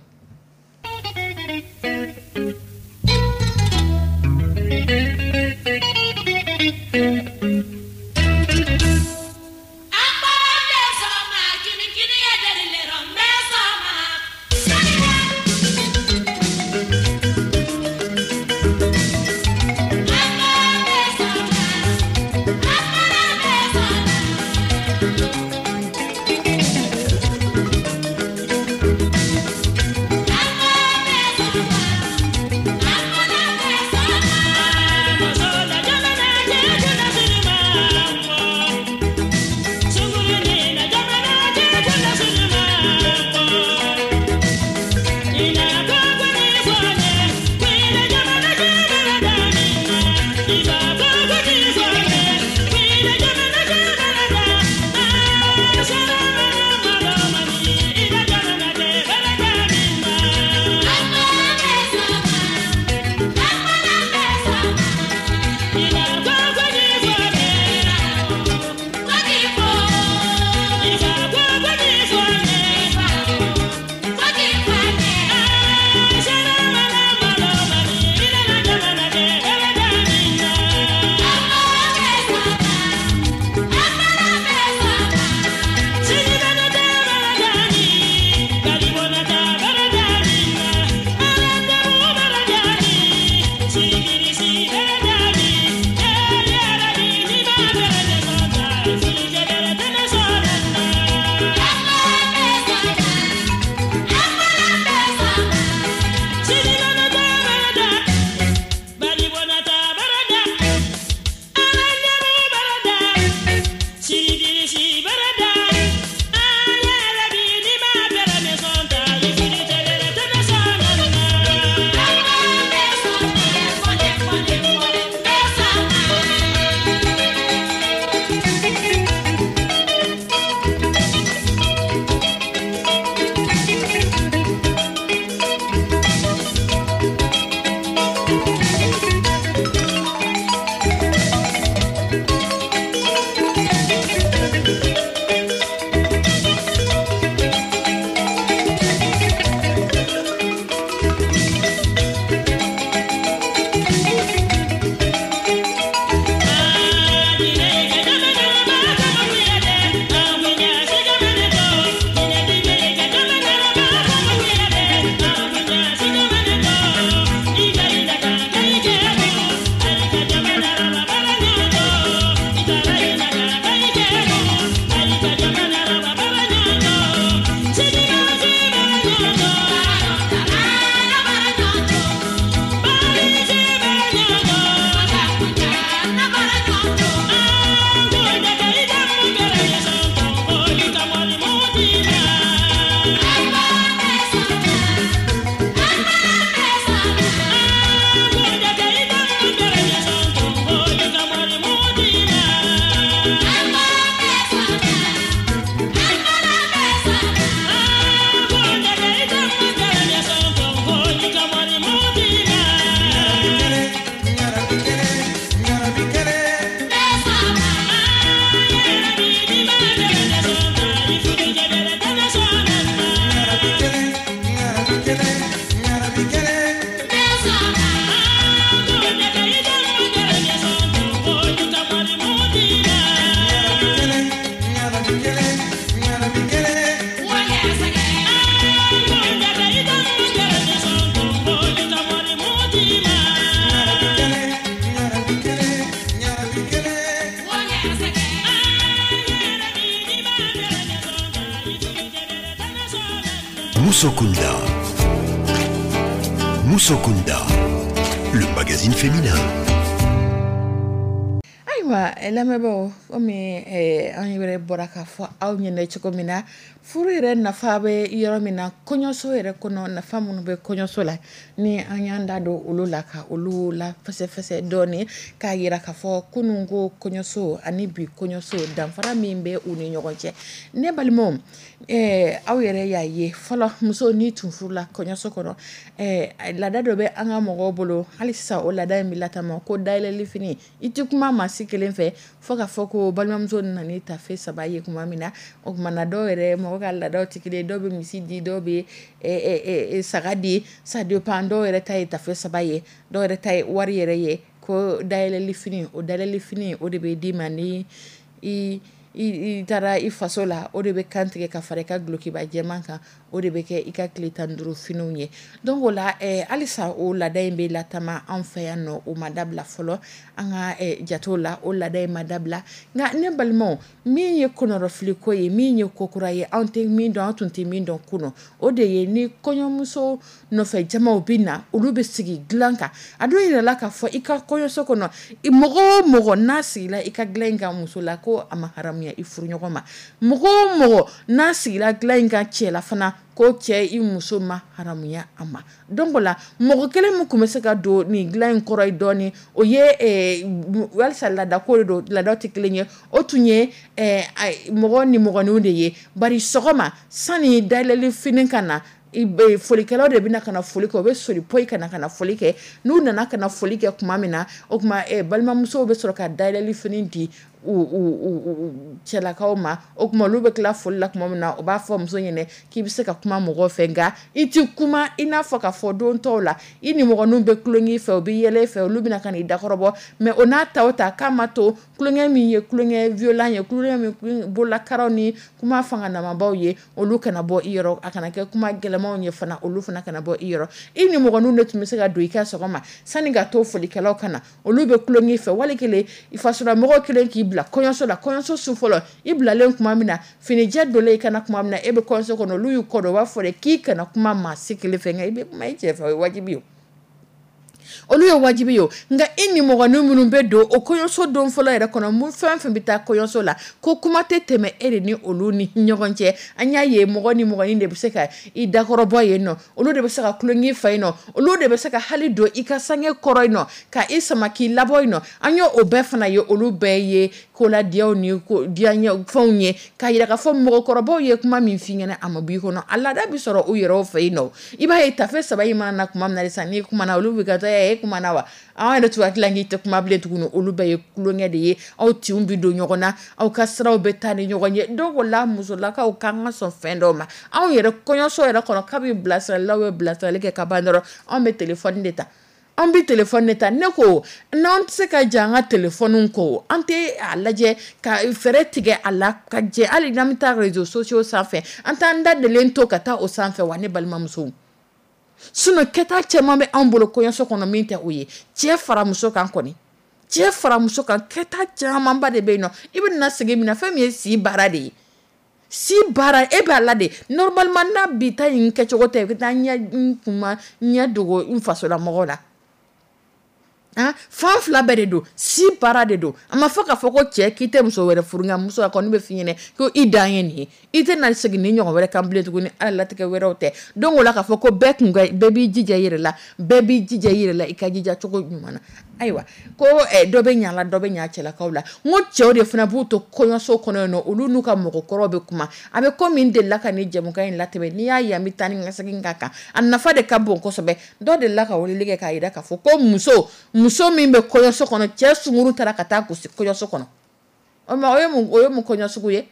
Musokunda. Musokunda, le magazine féminin. Aïwa, la mebo, comme eh, on y bora ka fo aw nyene chiko mina furu ire na fabe yoro mina konyoso ire kono na famu no be konyoso la ni anyanda do ulula ka ulula fese fese doni ka yira ka fo kunungo konyoso ani bi konyoso dan fara mimbe uni nyogonche ne balmom eh aw yere ya ye folo muso ni tunfuru la konyoso kono eh la dado be anga mogo bolo halisa o la da mi latama ko daile lifini itikuma masikelen fe foka foko balmamzo nani ta fe sabaye kuma mina o mana do ere mo ga la do tikile do be misidi do be e e e sagadi sa de pando ere ta ta fe sabaye do ere ta wari ere ye ko daile lifini o daile lifini o de be di mani i i tara i fasola o de be kantige ka fareka gloki ba jemanka o de be ke ika klitanduru finunye donc la eh alisa o la daimbe la tama en fait no o madabla folo anga eh jatola o la dai madabla nga ne balmo mi ye kono rofli ko ye mi ye kokura ye ante mi don tunti mi don kuno o de ye ni konyomuso no fe jama obina olu be sigi glanka ado ire la ka fo ika konyoso kono i mogo mogo nasi la ika glenga muso la ko amaharam ya ifuru nyogoma mogo mogo nasi la glenga chela fana ko che i muso ma haramuya ama donc la mogo kele mu kumese ka do ni glen koroy doni o ye e wal sala da ko do la do tiklenye o tunye e mogo ni mogo ni de ye bari sogoma sani dalele finin kana ibe folikelo de bina kana foliko be sori poi kana kana folike nu nana kana folike kuma mina o kuma e balma muso be soro ka dalele finin di u u u chela kauma o kuma lube kla folla kuma mina o ba fo muso nyene ki bi se ka kuma mogo fenga iti kuma ina fo ka fo don tola ini mogo nu be klongi fe obi yele fe lubina kana idakorobo me onata ota kama to klongi mi ye klongi violent ye klongi mi bola karoni kuma fanga na mabaw ye o lu kana bo iro akana ke kuma gelema onye fana o lu fana kana bo iro ini mogo nu netu mi se ka do ika sogoma sani ga to folikelo kana o lube klongi fe wale kele ifasura mogo kele ki la konyoso la konyoso sufolo ibla len kuma mina fini jeddo le kana kuma mina ebe konyoso kono luyu kodo wa fore ki kana kuma masikile fenga ibe mai jefa wajibi olu yo wajibi yo nga inni mo ganu munun be do o konyoso don folo era kono mu fam fam bita konyoso la ko kuma teteme ere ni olu ni nyogonche anya ye mo goni mo goni de biseka i dakoro boye no olu de biseka klongi fay no olu de biseka halido ika sange koroy no ka isama ki laboy no anyo obefna yo olu be ye ko la dia oni ko dia nya fonye ka ira ka fo mo korobo ye kuma min fingene amabi ko no alla da bi soro o yero fay no iba ye tafe sabayi mana kuma na lisani kuma na olu bigata e kuma nawa awon tu atlangi te kuma ble tu no olu be klonge de ye aw ti umbi do nyogona aw kasra o betani nyogonye donc la musola ka o kanga so fendo ma aw yere konyo so yere kono kabi blasa lawe blasa le ke kabandoro on me téléphone deta on bi téléphone neta neko non se ka janga téléphone ko ante alaje ka fere tige ala ka je ali namita réseaux sociaux sans fin antanda de lento kata o sans fin wane balmamso suno keta chema be ambolo ko yonso kono minte uye che fara muso kan koni che fara muso kan keta chama mba de be no ibn na sege mina fami si barade si bara e ba lade normalement na bita yin ke chogote ke nya kuma nya dogo in fasola mogola ah fan fla bere do si parade do ama faka foko che kite muso were furunga muso akoni be finyene ko idanye ni ite na segi ni nyogo were kamble to ni ala teke were ote dongo la ka foko bek ngai baby jija yire la baby jija yire la ikajija choko nyumana aiwa ko e dobe nyala dobe nyachela kaula ngo chode funa buto konyo so kono no ulunu ka moko korobe kuma abe komi inde la ka ni jemu ka in latebe ni ya ya mitani ngasagi ngaka annafa de kabon ko sobe do de la ka woli lige ka ida ka foko muso muso mimbe konyo so kono che sunguru tara kata ku konyo so kono o ma oyo mu oyo mu konyo so kuye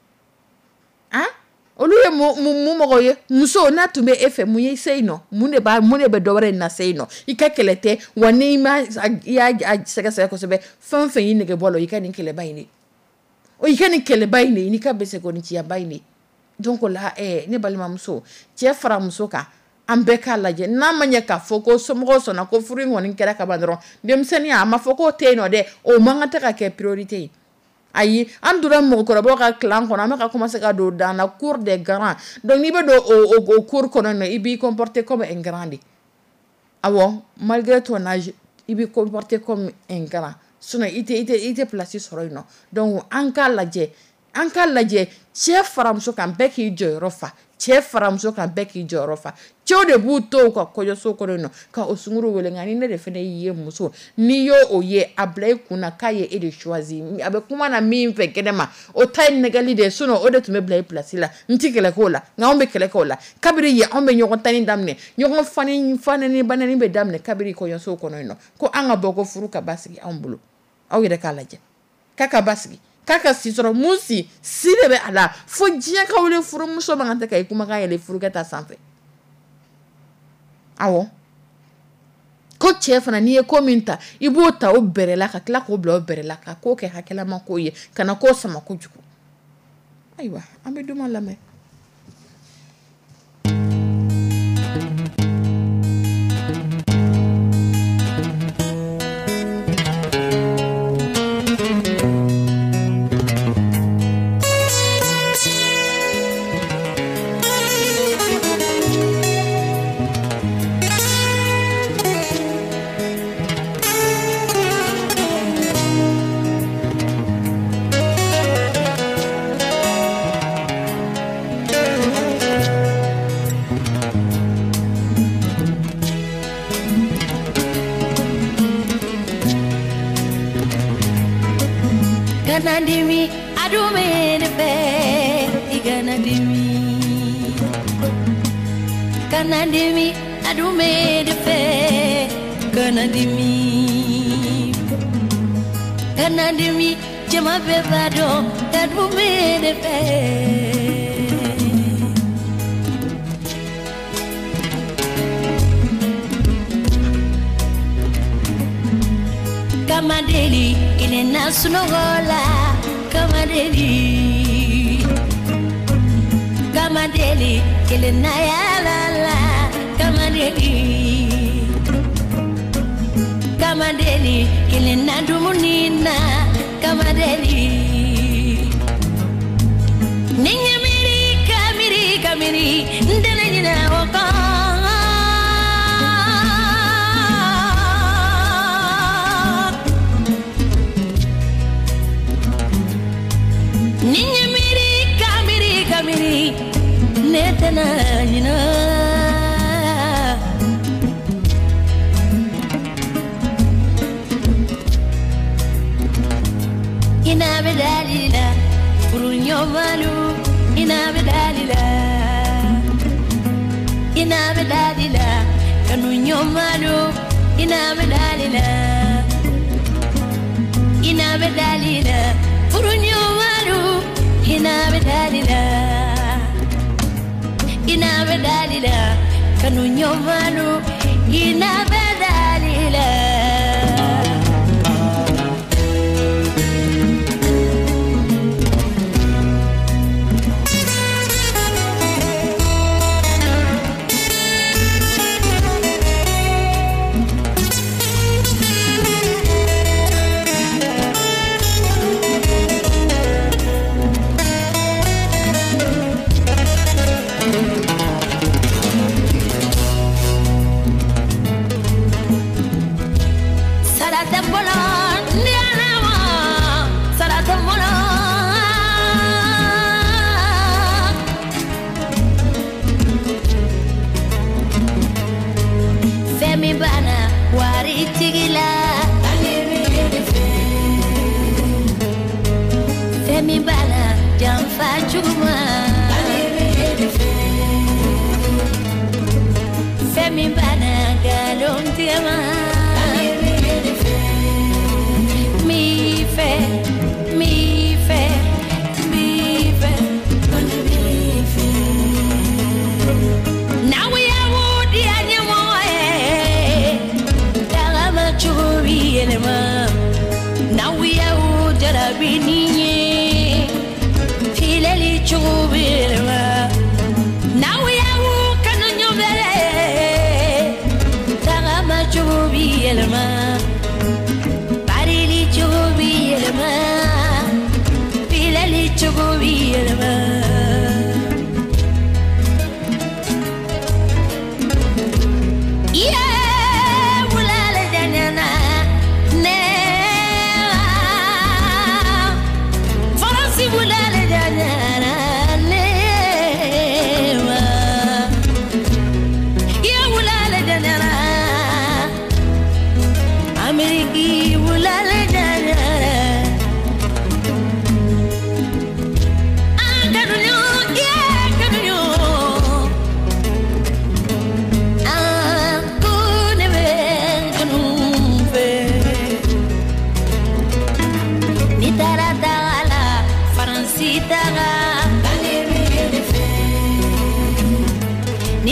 ah oluye mu mu mo ye muso na tumbe efe mu ye seino munde ba munde be dowre na seino ikakelete wani ma ya sega sega ko sebe fanfe yine ge bolo ikani kele bayini o ikani kele bayini ni ka bese ko ni ci ya bayini donc la eh ne balima muso che fara muso ka ambeka laje na manya ka foko somgo so na ko furi ngoni kera ka bandro dem senia ma foko te no de o manga ta ka ke priorité ayi an dura mo ko bo ka clan kono am ka commencer ka do dans la cour des grands donc ni be do au au cour kono no ibi comporter comme un grand awo malgré ton âge ibi comporter comme un grand sinon ite ite ite place soro no donc an ka laje an ka laje chef faramso kan beki joyro fa chef faramso kan beki joyro fa cho de buto ko ko yo so ko no ka osunguru wele ngani ne de fene ye muso ni yo oye ablay kuna kaye e de choisi abe kuma na mi mfe kedema o tay negali de suno o de tume blay place la ntikele ko la ngombe kele ko la kabiri ye ombe nyoko tani damne nyoko fani fani ni banani be damne kabiri ko yo so ko no ko anga boko furu ka basigi ambulo aw yede kala je kaka basigi kaka sisoro musi sirebe ala fo jiya ka wole furu muso mangante kay kuma ka yele furu kata sanfe awo ko chef na niye kominta ibo ta o berela ka kla ko blo berela ka ko ke hakela ma ko ye kana ko sama ko juku aywa ambe duma la me Ganadimi adume de fe iganadimi Ganadimi adume de fe Ganadimi Ganadimi jama bevado adume de fe Kamadeli ile nasunogola Kamadeli Kamadeli ile nayalala Kamadeli Kamadeli ile nadumunina Kamadeli Ninyamiri kamiri kamiri ndana nyina waka Netana yina ina bedalila furunyo malu ina bedalila ina bedalila kanunyo malu ina bedalila ina bedalila furunyo malu ina bedalila ina bedalila kanu nyomanu ina bedalila Femi bana jamfa chuma Femi bana galon tiama Mi fe mi fe mi fe mi fe Now we are wood anymore Dagama churi elema Now we are wood jarabini Chubirwa now we are kanyo bere Tagama chubi elma Parili chubi elma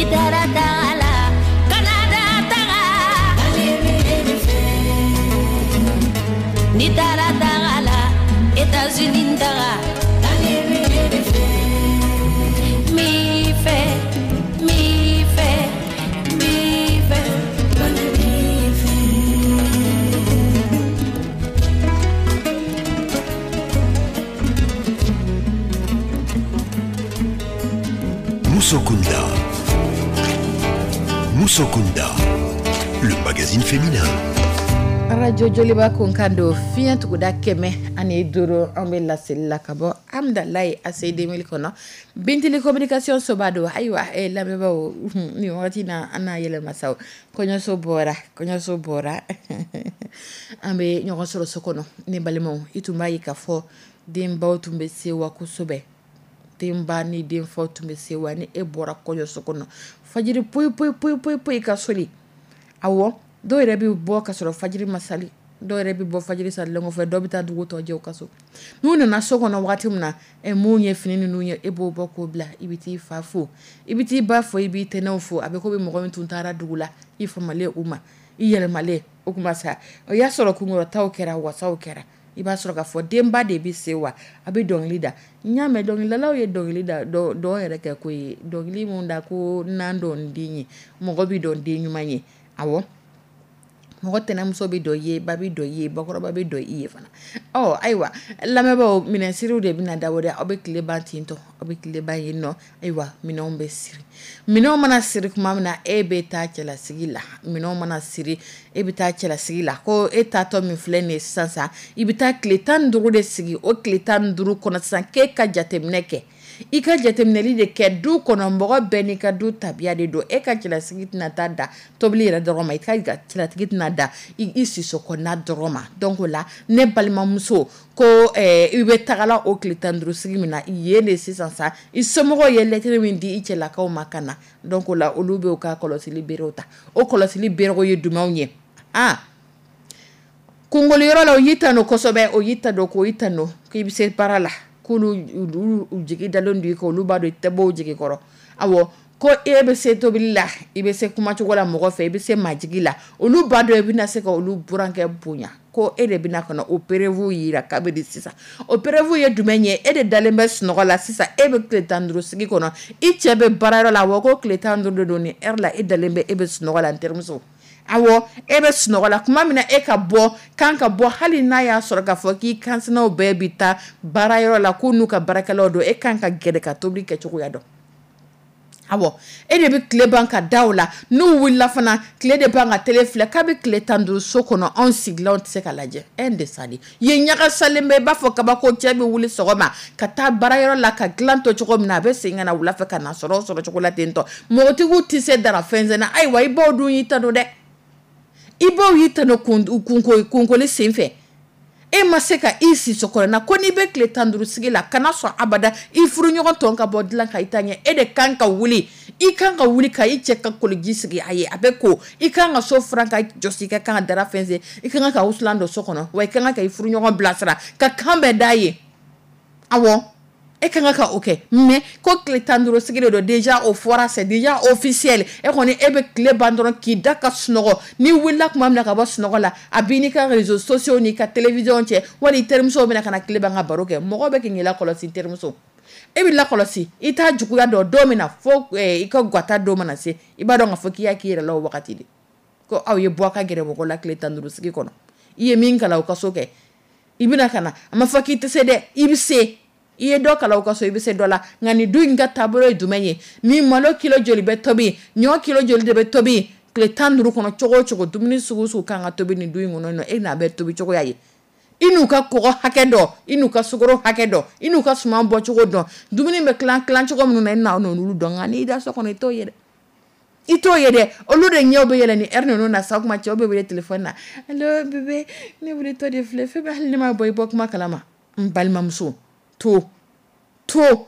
Nitaratala, Canada taga, Nitaratala, États-Unis taga, mi fe, mi fe, mi fe, mi fe. Moussokunda. Moussokunda, le magazine féminin. Radio Joliba Konkando, fiant tuguda keme ani duro ambe la sella kabo amdalai ase deux mille kono bintili communication sobado aywa e la meba ni wati na ana yele masaw konyo so bora konyo so bora ambe nyoko solo sokono ni balimo itumba yikafo dimba tumbe sewa kusobe dimba ni dimfo tumbe sewa ni e bora konyo sokono fajiri puy puy puy puy puy kasoli awo do rebi bo kasoro fajiri masali do rebi bo fajiri salongo fe do bita dugo to jew kaso nuna na soko na wakati mna e munye finini nunye e bo boko bla ibiti fafu ibiti bafo ibiti nofo abeko be mo tuntara dugula ifo male uma iyele male okuma sa o ya soro kungoro taw kera wa saw kera iba soro ka fo demba de bi sewa abi dong leader nyame dong lalaw ye dong leader do do ere ke ko dong li munda ko nando ndinyi mo go bi don dinyu manye awo Mokotena musobi doye babi doye bakoro babi doye fana oh aiwa lamebo mina siru de bina dawode obekle bantinto obekle bayino aiwa mina ombe siri mina mana siri kuma mina ebe ta chela sigila mina mana siri ebe ta chela sigila ko eta to mi flene sansa ibita kletan duru de sigi o kletan duru kona san ke ka jatemneke ika jatemneli de ke du kono mbogo beni ka du tabia de do e ka chela sigit na tada tobli ra doroma ika ga chela sigit na da isi soko na doroma donc la ne balma muso ko eh ibe tagala o klitandru sigimina yele sisansa isomogo yele termindi ichela ka o makana donc la olube o ka kolosili berota o kolosili bergo yedumawnye ah kungolo yoro la yitano kosobe o yitado ko yitano ki bise parala kulu ujigi dalondi ko lubado tebo jigi koro awo ko ebe se tobilla ibe se kuma chogola mogo fe ibe se majigila olu bado ebina se ko olu buranke bunya ko ede bina kono operevu yira kabedi sisa operevu ye dumenye ede dalembe snogola sisa ebe kletandro sigi kono ichebe bararo la woko kletandro doni erla ede dalembe ebe snogola ntermuso awo ebe snogola kuma mina e ka bo kan ka bo hali na ya soro ka foki kansino baby ta barayro la kunu ka barakalo do e kan ka gede ka tobli ke chuku ya do awo ede bi kle banka dawla nu willa fana kle de banka telefle ka bi kle tandu sokono on sigla on tse kalaje ende sali ye nyaka salembe ba fo ka ba ko chebi wuli sogoma ka ta barayro la ka glanto chuko mina be singa na wula fe kana soro soro chocolate ento mo tigu tise dara fenze na ai wa ibo du yita do de ibo yita no kunko kunko le senfe e maseka isi sokora na koni be kle tanduru sigila kana so abada ifuru nyogon tonka bodlan ka itanya e de kanka wuli i kanka wuli ka i cheka kolegi sigi aye abeko i kanka so franka josika kanka dara fenze i kanka ka uslando sokono wa i kanka ka ifuru nyogon blasra ka kambe daye awo e kanga ka okay mais ko kle tanduro sigile do déjà au fora c'est déjà officiel e koni ebe kle bandron ki daka snogo ni willa kuma mna ka ba snogo la abini ka réseaux sociaux ni ka télévision che wali termso bena kana kle banga baroke mo be ki ngila kolosi termso e bi la kolosi ita juku ya do domina fo e iko gwata do mana se ibado nga foki ya ki lo wakati de ko aw ye boaka gere ko la kle tanduro sigi kono iye minga la ko soke ibina kana ama foki te sede ibise iye do kala ko so ibise dola ngani du nga taboro dumenye ni malo kilo joli be tobi nyo kilo joli de be tobi kle tanduru kono chogo chogo dumini sugu su kanga tobi ni du ngono no e na be tobi chogo yayi inu ka ko hakedo inu ka sugoro hakedo inu ka suma bo chogo do dumini be clan clan chogo mun na na no nulu do ngani da so kono to yede ito yede olude nyobe yele ni erne no na sa kuma chobe be telephone na hello bébé ni bu to de flefe be halni ma boy bok makalama mbalma muso to to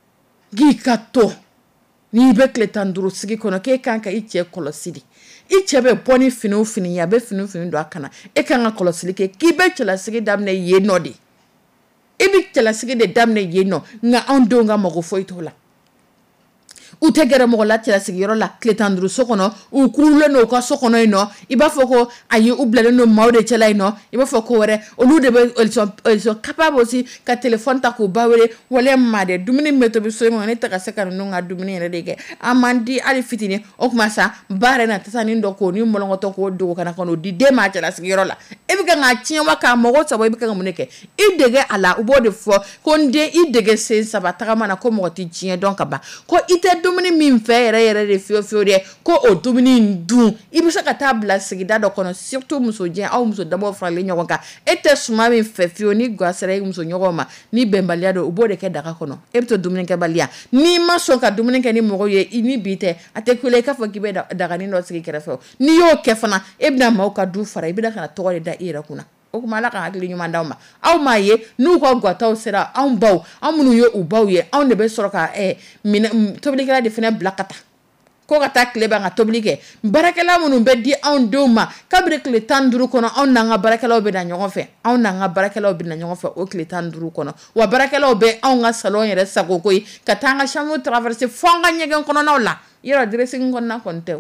gikato ni bekle tanduru sigi kono ke kanka iche kolosidi iche be boni finu fini ya be finu finu do akana e kanga kolosidi ke kibe chela sigi damne yeno di ibi chela sigi de damne yeno nga ondo nga mogo foitola u tɛ gɛrɛ mɔgɔ la cɛla sigiyɔrɔ la tile tan duuru so kɔnɔ u kurulen no ka so kɔnɔ ino i b'a fɔ ko ayi u bilalen no maaw de cɛla ino i b'a fɔ ko wɛrɛ olu de bɛ ils sont ils sont capables aussi ka téléphone ta k'u ba wele wala ma de dumuni bɛ tobi so in kɔnɔ ne tɛ ka se ka ninnu ka dumuni yɛrɛ de kɛ a man di hali fitinin o kuma sa baara na tasa nin dɔ k'o ni mɔlɔnkɔtɔ k'o dogo kana kɔnɔ o di den ma cɛla sigiyɔrɔ la e bɛ ka k'a tiɲɛ wa k'a mɔgɔ saba i bɛ ka ka mun de kɛ i dege a la u b'o de fɔ ko n den i dege sen saba tagama na ko mɔgɔ tɛ tiɲɛ dɔn ka ban ko i tɛ dumuni min fɛ yɛrɛ yɛrɛ de fiyewu fiyewu dɛ ko o dumuni in dun i bɛ se ka taa bila sigida dɔ kɔnɔ surtout muso jɛ aw muso damaw faralen ɲɔgɔn kan e tɛ suma min fɛ fiyewu ni ga sera i muso ɲɔgɔn ma ni bɛnbaliya don u b'o de kɛ daga kɔnɔ e bɛ to dumuni kɛbaliya n'i ma sɔn ka dumuni kɛ ni mɔgɔw ye i ni bi tɛ a tɛ kule i k'a fɔ k'i bɛ daganin dɔ sigi kɛrɛfɛ n'i y'o kɛ fana e bɛna maaw ka du fara i bɛna ka na tɔgɔ de da i yɛrɛ kunna o kuma ala ka hakili ɲuman d'aw ma aw m'a ye n'u ka gataw sera anw baw anw minnu ye u baw ye anw de bɛ sɔrɔ ka ɛ minɛ tobilikɛla de fana bila ka taa ko ka taa tile ban ka tobili kɛ baarakɛla minnu bɛ di anw denw ma kabiri tile tan duuru kɔnɔ anw n'an ka baarakɛlaw bɛ na ɲɔgɔn fɛ anw n'an ka baarakɛlaw bɛ na ɲɔgɔn fɛ o tile tan duuru kɔnɔ wa baarakɛlaw bɛ anw ka salon yɛrɛ sago ko ye ka taa an ka chambre traverser fo an ka ɲɛgɛn kɔnɔnaw la yɔrɔ dressing kɔnɔna kɔni tɛ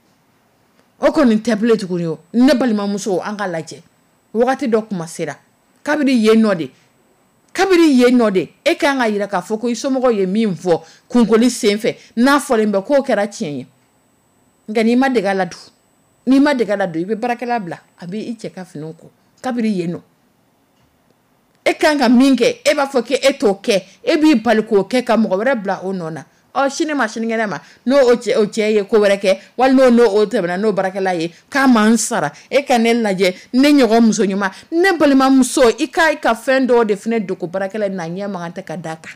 o kɔni tɛ bilen tuguni o ne balimamuso an ka lajɛ wagati dɔ kuma sera kabiri yen nɔ de kabiri yen nɔ de e kan ka yira k'a fɔ ko i somɔgɔw ye min fɔ kunkoli senfɛ n'a fɔlen bɛ k'o kɛra tiɲɛ ye nka n'i ma dege a la dun n'i ma dege a la dun i bɛ baarakɛla bila a bɛ i cɛ ka finiw kɔ kabiri yen nɔ e kan ka min kɛ e b'a fɔ k'e t'o kɛ e b'i bali k'o kɛ ka mɔgɔ wɛrɛ bila o nɔ na ɔ sini ma sinikɛnɛ ma n'o o cɛ o cɛ ye ko wɛrɛ kɛ wali n'o n'o o tɛmɛna n'o baarakɛla ye k'a man sara e ka ne lajɛ ne ɲɔgɔn muso ɲuman ne balimamuso i ka i ka fɛn dɔw de fana dogo baarakɛla in na ɲɛ man tɛ ka d'a kan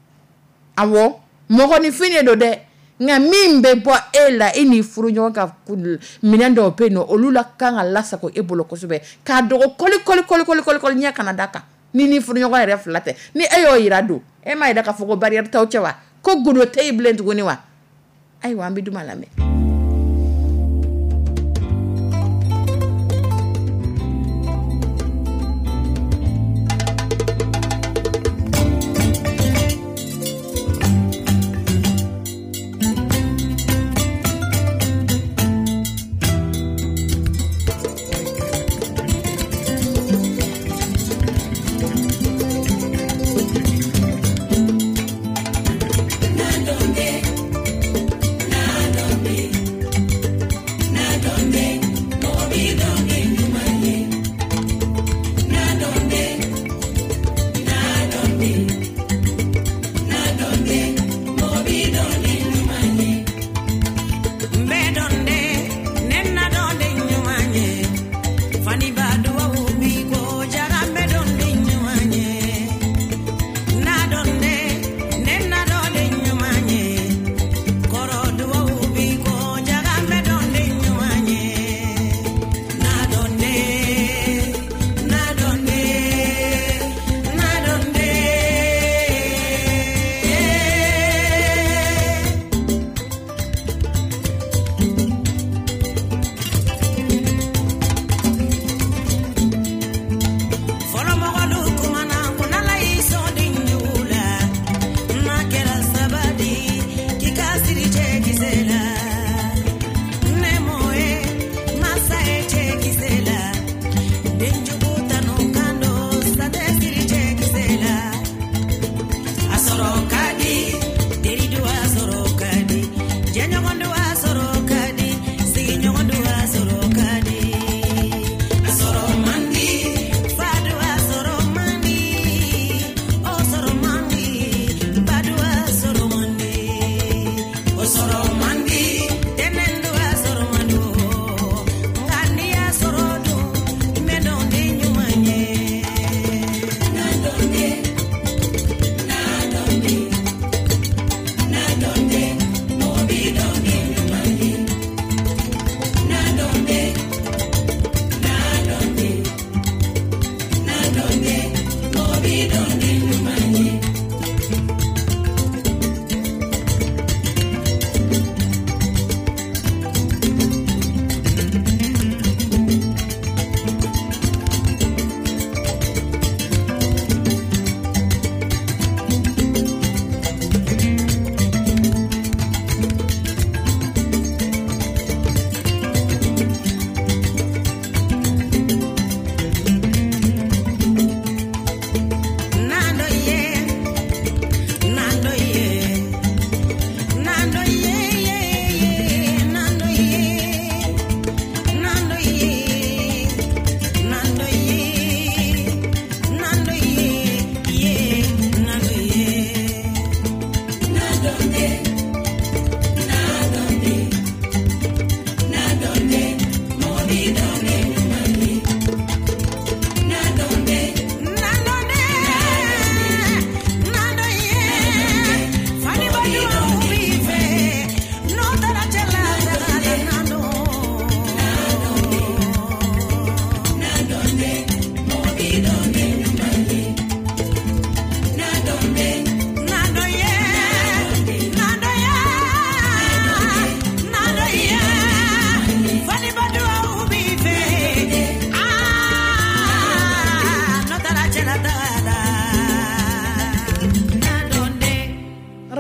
awɔ mɔgɔninfin de don dɛ nka min bɛ bɔ e la e n'i furu ɲɔgɔn ka minɛn dɔw bɛ yen nɔ olu la kan ka lasago e bolo kosɛbɛ k'a dogo kɔli kɔli kɔli kɔli kɔli kɔli ɲɛ kana d'a kan ni ni furu ɲɔgɔn yɛrɛ fila tɛ ni e y'o yira dun e m'a yira k'a fɔ ko barrière t'aw cɛ wa ko gundo tɛ yen bilen tuguni wa ayiwa an bɛ duma lamɛn Nando me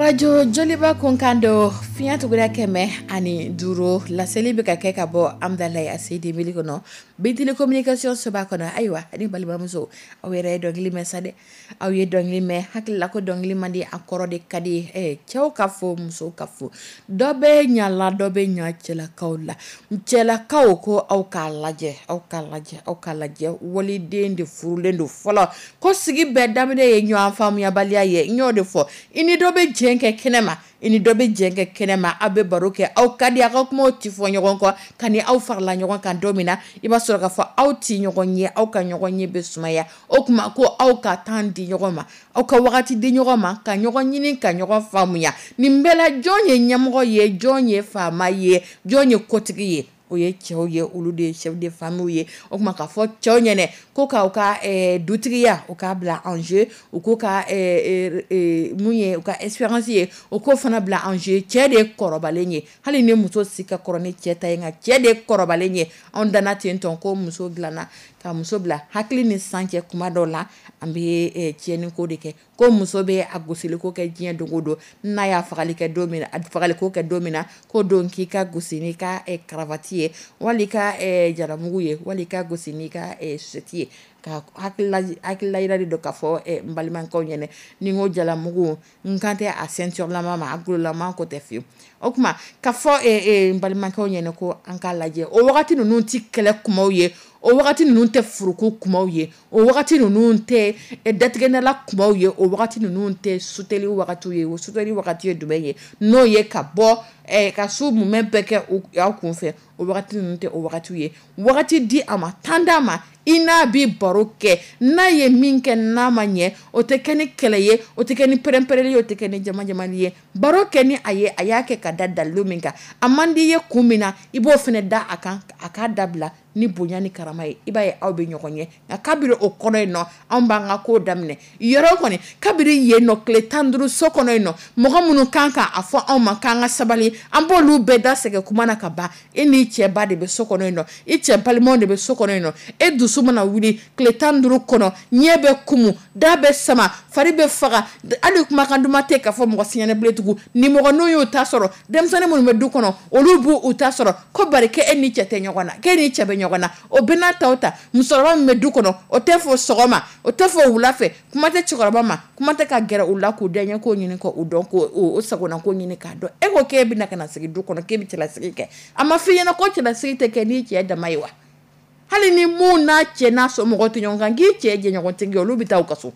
Radio Joliba Konkando fiɲɛ tuguda kɛmɛ ani duuru laseli bɛ ka kɛ ka bɔ Amdalaye Asidi Mili kɔnɔ bi télécommunication soba kɔnɔ ayiwa ani balimamuso aw yɛrɛ ye dɔnkili mɛn sa dɛ aw ye dɔnkili mɛn hakilila ko dɔnkili man di a kɔrɔ de ka di eh, cɛw ka fɔ musow ka fɔ dɔ bɛ ɲala dɔ bɛ ɲa cɛlakaw la cɛlakaw ko aw k'a lajɛ aw k'a lajɛ aw k'a lajɛ waliden de furulen do fɔlɔ ko sigi bɛɛ daminɛ ye ɲɔgɔn faamuyabaliya ye n y'o de fɔ i ni dɔ bɛ jɛn kɛ kɛnɛ ma i ni dɔ bɛ jɛn kɛ kɛnɛ ma aw bɛ baro kɛ aw ka di aw ka kumaw ti fɔ ɲɔgɔn kɔ ka ni aw farala ɲɔgɔn kan don min na i b'a sɔrɔ k'a fɔ aw ti ɲɔgɔn ye aw ka ɲɔgɔn ye bɛ sumaya o tuma ko aw ka temps di ɲɔgɔn ma aw ka wagati di ɲɔgɔn ma ka ɲɔgɔn ɲini ka ɲɔgɔn faamuya nin bɛɛ la jɔn ye ɲɛmɔgɔ ye jɔn ye faama ye jɔn ye kotigi ye o ye cɛw ye olu de ye chef de famille ye o kuma k'a fɔ cɛw ɲɛnɛ ko k'aw ka eh, dutigiya o k'a bila en jeu u ko ka eh, eh, mun ye u ka expérience ye o ko fana bila en jeu cɛ de ye kɔrɔbalen ye hali ni muso si ka kɔrɔ ni cɛ ta ye nka cɛ de ye kɔrɔbalen ye anw danna ten tɔn ko muso dilanna ka muso bila hakili ni san cɛ kuma dɔw la an bɛ eh, tiɲɛni ko de kɛ ko muso bɛ a gosili ko kɛ diɲɛ don o don n'a y'a fagali kɛ don min na a fagali ko kɛ don min na ko don k'i ka gosi n'i ka eh, karavati ye wali ka eh, jaramugu ye wali ka gosi n'i ka eh, susɛti ye ka hakilila yira de don k'a fɔ eh, n balimakɛw ɲɛnɛ ni n ko jalamugu n kan tɛ a ceinture lama ma a gololama ko tɛ fiyewu o kuma k'a fɔ eh, eh, n balimakɛw ɲɛnɛ ko an k'a lajɛ o wagati ninnu ti kɛlɛ kumaw ye o wagati ninnu tɛ furuko kumaw ye o wagati ninnu tɛ eh, datigɛnɛla kumaw ye o wagati ninnu tɛ suteli wagatiw ye o suteli wagati ye jumɛn ye n'o ye ka bɔ eh, ka su mumɛ bɛɛ kɛ aw kun fɛ o wagati ninnu tɛ o wagatiw ye wagati di a ma tan d'a ma i n'a bi baro kɛ n'a ye min kɛ n'a ma ɲɛ o tɛ kɛ ni kɛlɛ ye o tɛ kɛ ni pɛrɛnpɛrɛnli ye o tɛ kɛ ni jamajamali ye baro kɛ ni a ye a y'a kɛ ka da dalilu min kan a man di ye kun min na i b'o fana da a kan a k'a dabila ni bonya ni karama ye i b'a ye aw bɛ ɲɔgɔn ye nka kabiri o kɔnɔ yen nɔ anw b'an ka ko daminɛ yɔrɔ kɔni kabiri yen nɔ tile tan duuru so kɔnɔ yen nɔ mɔgɔ minnu kan k'a fɔ anw ma k'an ka sabali an b'olu bɛɛ da sɛgɛn kuma na ka ban e n'i cɛ ba de bɛ so kɔnɔ yen nɔ i cɛ balimaw de bɛ so kɔnɔ yen nɔ e dusu mana wuli tile tan duuru kɔnɔ ɲɛ bɛ kumu da bɛ sama fari bɛ faga hali kumakan duman tɛ k'a fɔ mɔgɔ siɲɛnɛ bilen tugun ni mɔgɔ n'o y'o ta sɔrɔ denmisɛnnin minnu bɛ du kɔnɔ olu b'u u ta sɔrɔ ko bari k'e ni cɛ tɛ ɲɔgɔn na k'e ni cɛ bɛ ɲɔgɔn na o bɛɛ n'a ta o ta musokɔrɔba min bɛ du kɔnɔ o tɛ fɔ sɔgɔma o tɛ fɔ wula fɛ kuma tɛ cɛkɔrɔba ma kuma tɛ ka gɛrɛ u la k'u dɛɲɛ k'o ɲini k'o dɔn k'o o sagona ko ɲini k'a dɔn e ko k'e bɛna ka na sigi du kɔnɔ k'e bɛ cɛlasigi kɛ a ma f'i ɲɛna ko cɛlasigi tɛ kɛ n'i cɛ dama ye wa hali ni mun n'a cɛ n'a somɔgɔ tɛ ɲɔgɔn kan k'i cɛ jɛɲɔgɔn tɛ kɛ olu bɛ taa u ka so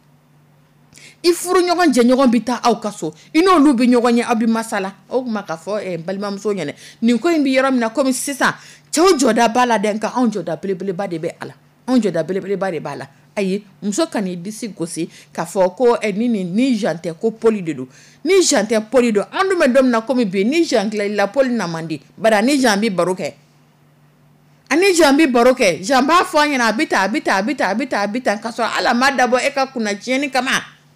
i furu ɲɔgɔn jɛɲɔgɔn bɛ taa aw ka so i n'olu bɛ ɲɔgɔn ye aw bɛ masala o kuma k'a fɔ eh, balimamuso ɲɛna nin ko in bɛ yɔrɔ min na komi sisan cɛw jɔda b'a la dɛ nka anw jɔda belebeleba de bɛ a la anw jɔda belebeleba de b'a la ayi muso ka n'i disi gosi k'a fɔ ko eh, ni ni ni jan tɛ ko poli de don ni jan tɛ poli don an dun bɛ don min na komi bi ni jan tilali la poli na man di bari ni jan bɛ baro kɛ ani jan bɛ baro kɛ jan b'a fɔ an ɲɛna a bɛ tan a bɛ tan a bɛ tan a bɛ tan a bɛ tan k'a sɔrɔ ala ma dabɔ e ka kunna tiɲɛni kama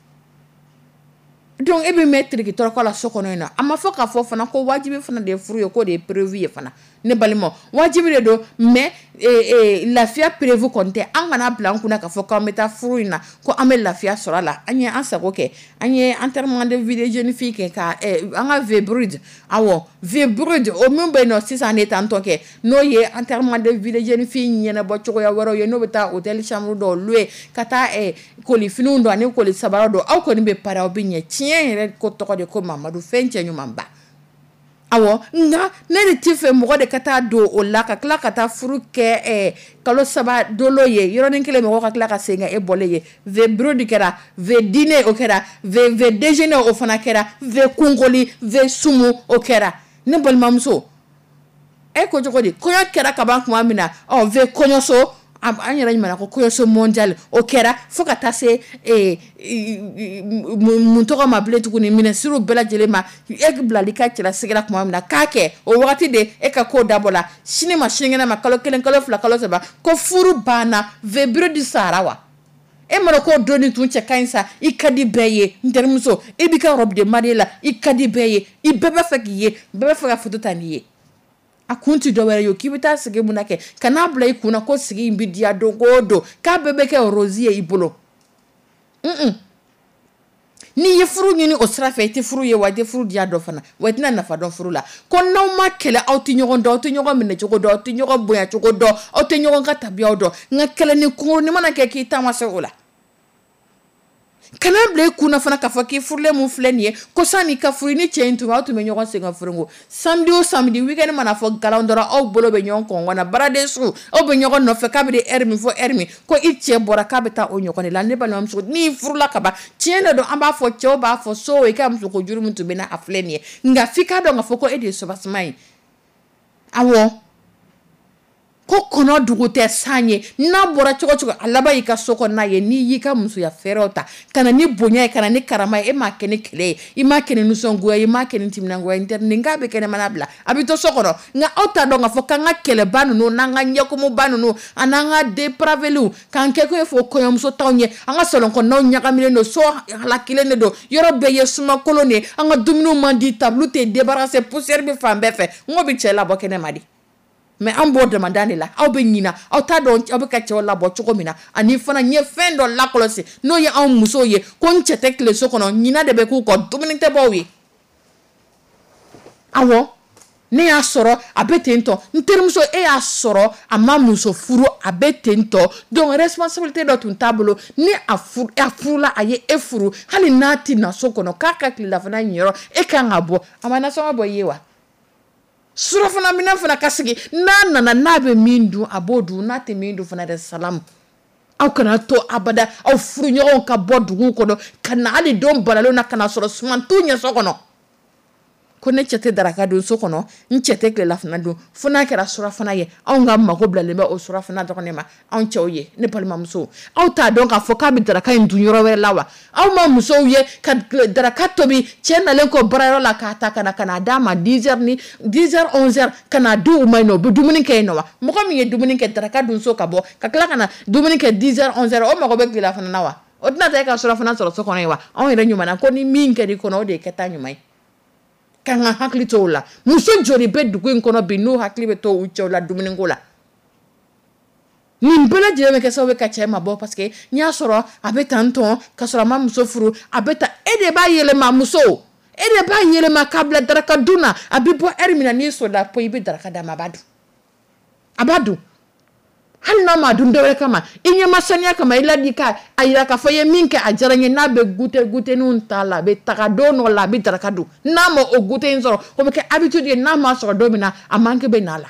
donc e bɛ mɛn tiriki tɔrɔkɔ la so kɔnɔ yen nɔ a ma fɔ k'a fɔ fana ko wajibi fana de ye furu ye k'o de ye prévu ye fana ne balima wajibi de don mais eh, eh, lafiya prévu kɔni tɛ an kana bila an kunna k'a fɔ k'an bɛ taa furu in na ko an bɛ lafiya sɔrɔ a la an ye an sago kɛ an ye enterrement de vie de jeune fille kɛ ka eh, an ka vie brute awɔ vie brute o min bɛ yen nɔ sisan ne t'an tɔ kɛ n'o ye enterrement de vie de jeune fille ɲɛnabɔ cogoya wɛrɛw ye n'o bɛ taa hôtel chambre dɔw louer ka taa eh, kolifiniw don ani koli sabara don aw kɔni bɛ pari aw bɛ ɲɛ tiɲɛ yɛrɛ ko tɔgɔ de ko mamadu fɛn cɛ ɲuman ba awɔ nka ne de ti fɛ mɔgɔ de ka taa don o la ka tila ka taa furu kɛ eh, kalo saba dolo ye yɔrɔnin kelen mɔgɔ ka tila ka segin ka e bɔlen ye ve brodi kɛra ve dîner o kɛra ve ve déjeuner o fana kɛra ve kunkoli ve sumu o kɛra ne balimamuso e ko cogo di kɔɲɔ kɛra ka ban tuma min na ɔ ve kɔɲɔso an yɛrɛ ɲuman ko kɔɲɔso mondial o kɛra fo ka taa se mun tɔgɔ ma bilen tuguni ministre bɛɛ lajɛlen ma e bilali ka cɛlasigira tuma min na k'a kɛ o wagati de e ka ko dabɔ la sini ma sinikɛnɛ ma kalo kelen kalo fila kalo saba ko furu banna ve bureau du sahara wa e mara ko doni tun cɛ ka ɲi sa i ka di bɛɛ ye n terimuso i b'i ka robe de mariée la i ka di bɛɛ ye i bɛɛ bɛ fɛ k'i ye bɛɛ bɛ fɛ ka photo ta n'i ye a kun ti dɔ wɛrɛ ye k'i bɛ taa sigi mun na kɛ ka n'a bila i kunna ko sigi in bɛ diya don o don k'a bɛɛ bɛ kɛ rose ye i bolo un ni ye furu ɲini o sira fɛ i tɛ furu ye wa i tɛ furu diya dɔ fana wa i tɛna nafa dɔn furu la ko n'aw ma kɛlɛ aw tɛ ɲɔgɔn dɔn aw tɛ ɲɔgɔn minɛ cogo dɔn aw tɛ ɲɔgɔn bonya cogo dɔn aw tɛ ɲɔgɔn ka tabiyaw dɔn nka kɛlɛ ni kunkurunin mana kɛ k'i taama se o la kana bila i kunna fana k'a fɔ k'i furulen mun filɛ nin ye ko sanni ka furu ni cɛ in tun aw tun bɛ ɲɔgɔn sen ka furu ko samedi o samedi weekend mana fɔ galan dɔrɔn aw bolo bɛ ɲɔgɔn kɔngɔ na baraden su aw bɛ ɲɔgɔn nɔfɛ k'a bɛ de heure min fɔ heure min ko i cɛ bɔra k'a bɛ taa o ɲɔgɔn de la ne balimamuso n'i furula ka ban tiɲɛ de don an b'a fɔ cɛw b'a fɔ so i ka muso ko juru min tun bɛ na a filɛ nin ye nka f'i k'a dɔn k'a fɔ ko e de ye sobasima ye awɔ ko kɔnɔ dugu tɛ san ye n'a bɔra cogo cogo a laban y'i ka so kɔnɔna ye n'i y'i ka musoya fɛɛrɛw ta ka na ni bonya ye ka na ni karama ye e m'a kɛ ni kɛlɛ ye i m'a kɛ ni nisɔngoya ye i m'a kɛ ni timinangoya ye nin k'a bɛ kɛnɛmana bila a bɛ to so kɔnɔ nka aw t'a dɔn k'a fɔ k'an ka kɛlɛba ninnu n'an ka ɲɛkomoba ninnu a n'an ka depraveliw k'an kɛ ko e fɔ kɔɲɔmuso t'anw ye an ka salon kɔnɔnaw ɲagamilen don so halakilen de don yɔrɔ bɛɛ ye sumakolon de ye an ka dumuniw man di tableau tɛ débarrassé poussière bɛ fan bɛɛ fɛ n ko bɛ cɛ labɔ kɛnɛma de mais an b'o damadan de la aw bɛ ɲina aw t'a dɔn aw bɛ ka cɛw labɔ cogo min na ani fana n ye fɛn dɔ lakɔlɔsi n'o ye anw musow ye ko n cɛ tɛ tile so kɔnɔ ɲina de bɛ k'u kɔ dumuni tɛ bɔ aw ye awɔ ne y'a sɔrɔ a bɛ ten tɔ n terimuso e y'a sɔrɔ a ma muso furu a bɛ ten tɔ donc responsabilité dɔ tun t'a bolo ni a furu a furula a ye e furu hali n'a ti na so kɔnɔ k'a ka tilelafana ɲɛyɔrɔ e kan ka bɔ a ma nasɔngɔ bɔ i ye wa surafana minɛ fana ka sigi n'a nana n'a bɛ min dun a b'o dun n'a tɛ min dun fana de salamu aw kana to abada aw furuɲɔgɔnw ka bɔ dugu kɔnɔ ka na hali don balalenw na ka na sɔrɔ suman t'u ɲɛ so kɔnɔ ko ne cɛ tɛ daraka dun so kɔnɔ n cɛ tɛ tilelafana dun fo n'a kɛra surafana ye anw ka mago bilalen bɛ o surafana dɔrɔn de ma anw cɛw ye ne balimamusow aw t'a dɔn k'a fɔ k'a bɛ daraka in dun yɔrɔ wɛrɛ la wa aw ma musow ye ka daraka tobi cɛ nalen kɔ baarayɔrɔ la k'a ta ka na ka na d'a ma dix heures ni dix heures onze heures ka na di u ma yen nɔ u bɛ dumuni kɛ yen nɔ wa mɔgɔ min ye dumuni kɛ daraka dun so ka bɔ ka tila ka na dumuni kɛ dix heures onze heures o mago bɛ tilelafana na wa o tɛna taa e ka surafana sɔrɔ so kɔnɔ ye wa anw yɛrɛ ɲuman na ko ni min kɛr'i kɔnɔ o de ye kɛta ɲuman ye kan ka hakili to o la muso joli bɛ dugu in kɔnɔ bi n'u hakili bɛ to u cɛw la dumuniko la nin bɛɛ lajɛlen bɛ kɛ sababu ka cɛ ma bɔ parce que n y'a sɔrɔ a bɛ tan tɔn ka sɔrɔ a ma muso furu a bɛ ta e de b'a yɛlɛma muso e de b'a yɛlɛma k'a bila daraka dun na a bɛ bɔ heure min na n'i sɔrɔla po i bɛ daraka d'a ma a b'a dun a b'a dun hali n'a ma dun dɔwɛrɛ kama i ɲɛ ma saniya kama i ladi ka a yira k'a fɔ i ye min kɛ a diyara n ye n'a bɛ gute guteninw ta la a bɛ taga don dɔ la a bɛ daraka dun n'a ma o gute in sɔrɔ o bɛ kɛ habitude ye n'a ma sɔrɔ don min na a manque bɛ n'a la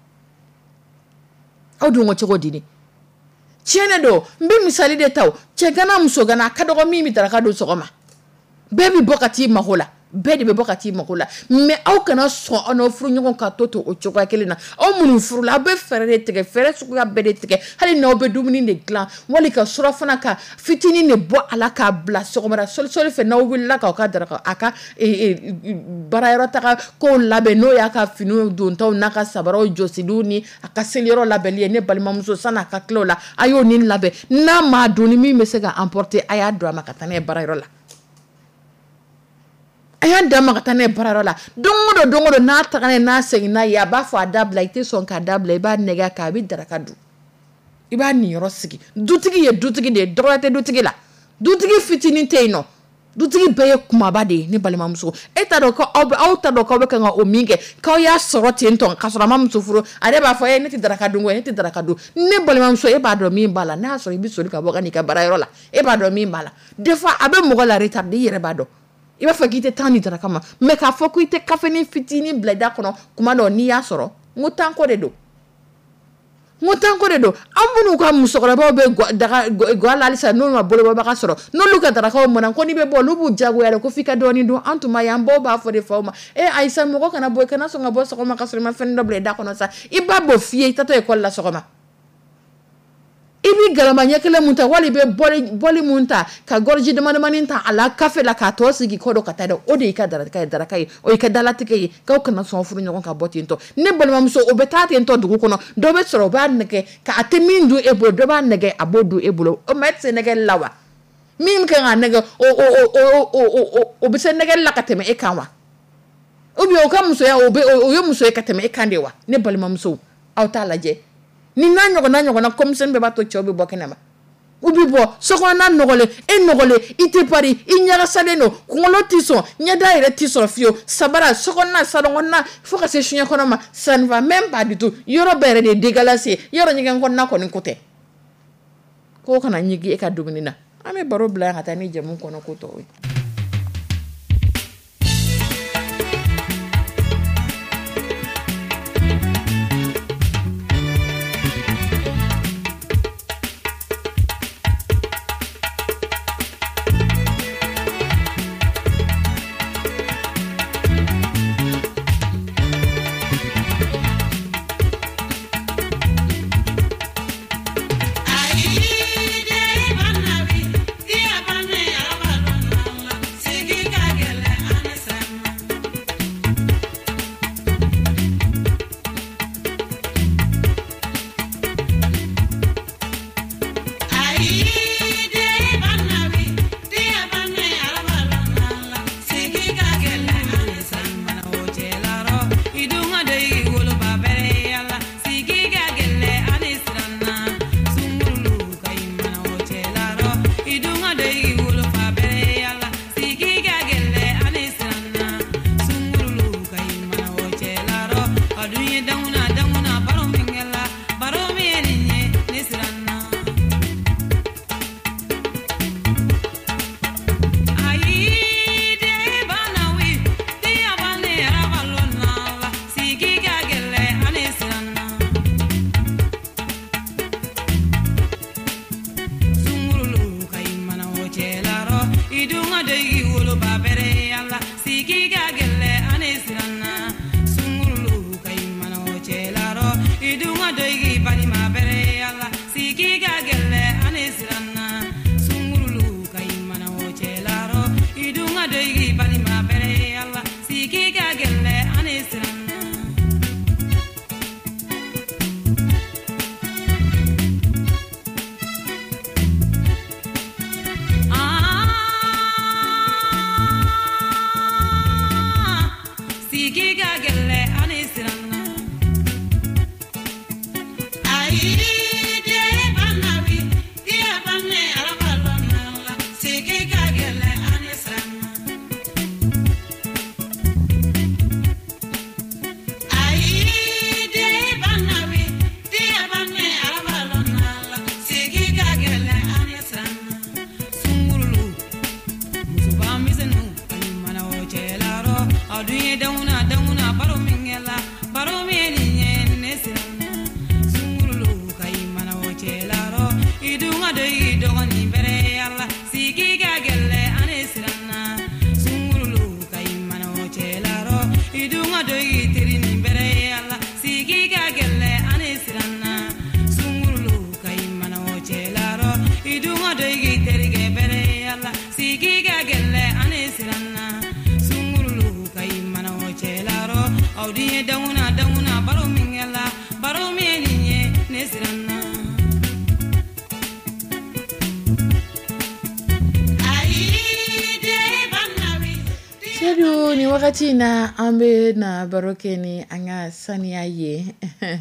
aw dun ko cogo di ne tiɲɛ de don n bɛ misali de ta o cɛ gana muso gana a ka dɔgɔ min bɛ daraka dun sɔgɔma bɛɛ bɛ bɔ ka t'i mago la bɛɛ de bɛ bɔ ka t'i mago la mais aw kana sɔn aw n'aw furuɲɔgɔn ka to to o cogoya kelen na aw minnu furula aw bɛ fɛɛrɛ de tigɛ fɛɛrɛ suguya bɛɛ de tigɛ hali n'aw bɛ dumuni de dilan wali ka surafana ka fitinin de bɔ a la k'a bila sɔgɔmada sɔli-sɔli fɛ n'aw wulila k'aw ka daraka a ka baarayɔrɔ taga kow labɛn n'o y'a ka finiw dontaw n'a ka sabaraw jɔsiliw ni a ka seliyɔrɔ labɛnli ye ne balimamuso san'a ka tila o la a y'o ni labɛn n'a ma dun ni min bɛ se ka emporter a y'a don a ma ka taa n'a ye baarayɔrɔ la a y'a da ma ka taa n'a ye baarayɔrɔ la don o don don o don n'a taga n'a ye n'a seginna ye a b'a fɔ a dabila i tɛ sɔn k'a dabila i b'a nɛgɛ k'a bɛ daraka dun i b'a niyɔrɔ sigi dutigi ye dutigi de ye dɔgɔya tɛ dutigi la dutigi fitinin tɛ yen nɔ dutigi bɛɛ ye kumaba de ye ne balimamuso e t'a dɔn ko aw bɛ aw t'a dɔn k'aw bɛ kan ka o min kɛ k'aw y'a sɔrɔ ten tɔ k'a sɔrɔ a ma muso furu ale b'a fɔ e ne tɛ daraka dun koyi ne tɛ daraka dun ne balimamuso e b'a dɔn min b'a la n'a y'a sɔrɔ i bɛ soli ka bɔ ka n'i ka baarayɔrɔ la e b'a dɔn min b'a la des fois a bɛ mɔgɔ la retard i yɛrɛ b'a dɔn i b'a fɔ k'i tɛ taa ni daraka ma mais k'a fɔ ko i tɛ kafeni fitinin bila i da kɔnɔ kuma dɔ n'i y'a sɔrɔ n ko tanko de don n ko tanko de don an minnu ka musokɔrɔbaw bɛ daga ga la halisa n'olu ma bolobɔbaga sɔrɔ n'olu ka darakaw mɔna ko n'i bɛ bɔ olu b'u diyagoya de ko f'i ka dɔɔnin dun an tun ma ye an baw b'a fɔ de faw ma e ayisa mɔgɔ kana bɔ i kana sɔn ka bɔ sɔgɔma ka sɔrɔ i ma fɛn dɔ bila i da kɔnɔ sa i b'a bɔ f'i ye i tatɔ ekɔli la sɔgɔma i b'i galama ɲɛ kelen mun ta wali i bɛ bɔli mun ta ka gorji damadamanin ta a la kafe la k'a tɔ sigi kɔ dɔ ka taa dɛ o de y'i ka daraka ye daraka ye o y'i ka dalatigɛ ye k'aw kana sɔn furu ɲɔgɔn ka bɔ ten tɔ ne balimamuso o bɛ taa ten tɔ dugu kɔnɔ dɔ bɛ sɔrɔ o b'a nɛgɛ k'a tɛ min dun e bolo dɔ b'a nɛgɛ a b'o dun e bolo o ma e tɛ se nɛgɛli la wa min kan k'a nɛgɛ o o o o o o bɛ se nɛgɛli la ka tɛmɛ e kan wa ou bien o ka musoya o bɛ o ye muso ye ka tɛmɛ e kan de wa ne balimamuso aw t'a lajɛ ni n'a ɲɔgɔnna ɲɔgɔnna komisɛni bɛɛ b'a to cɛw bɛ bɔ kɛnɛ ma u bi bɔ sokɔnɔna nɔgɔlen e nɔgɔlen i tɛ pari i ɲagasalen don kunkolo tɛ sɔn ɲɛda yɛrɛ tɛ sɔrɔ fiyewu sabara sokɔnɔna salon kɔnɔna fo ka se suɲɛ kɔnɔ ma ça ne va même pas du tout yɔrɔ bɛɛ yɛrɛ de dégueulasse yɔrɔ ɲɛgɛn kɔnɔna kɔni ko tɛ k'o kana ɲigi e ka dumuni na an bɛ baro bila yan ka taa ni jamu kɔnɔ ko tɔw ye. Ni wakati na ambe na baroke ni anga saniya ye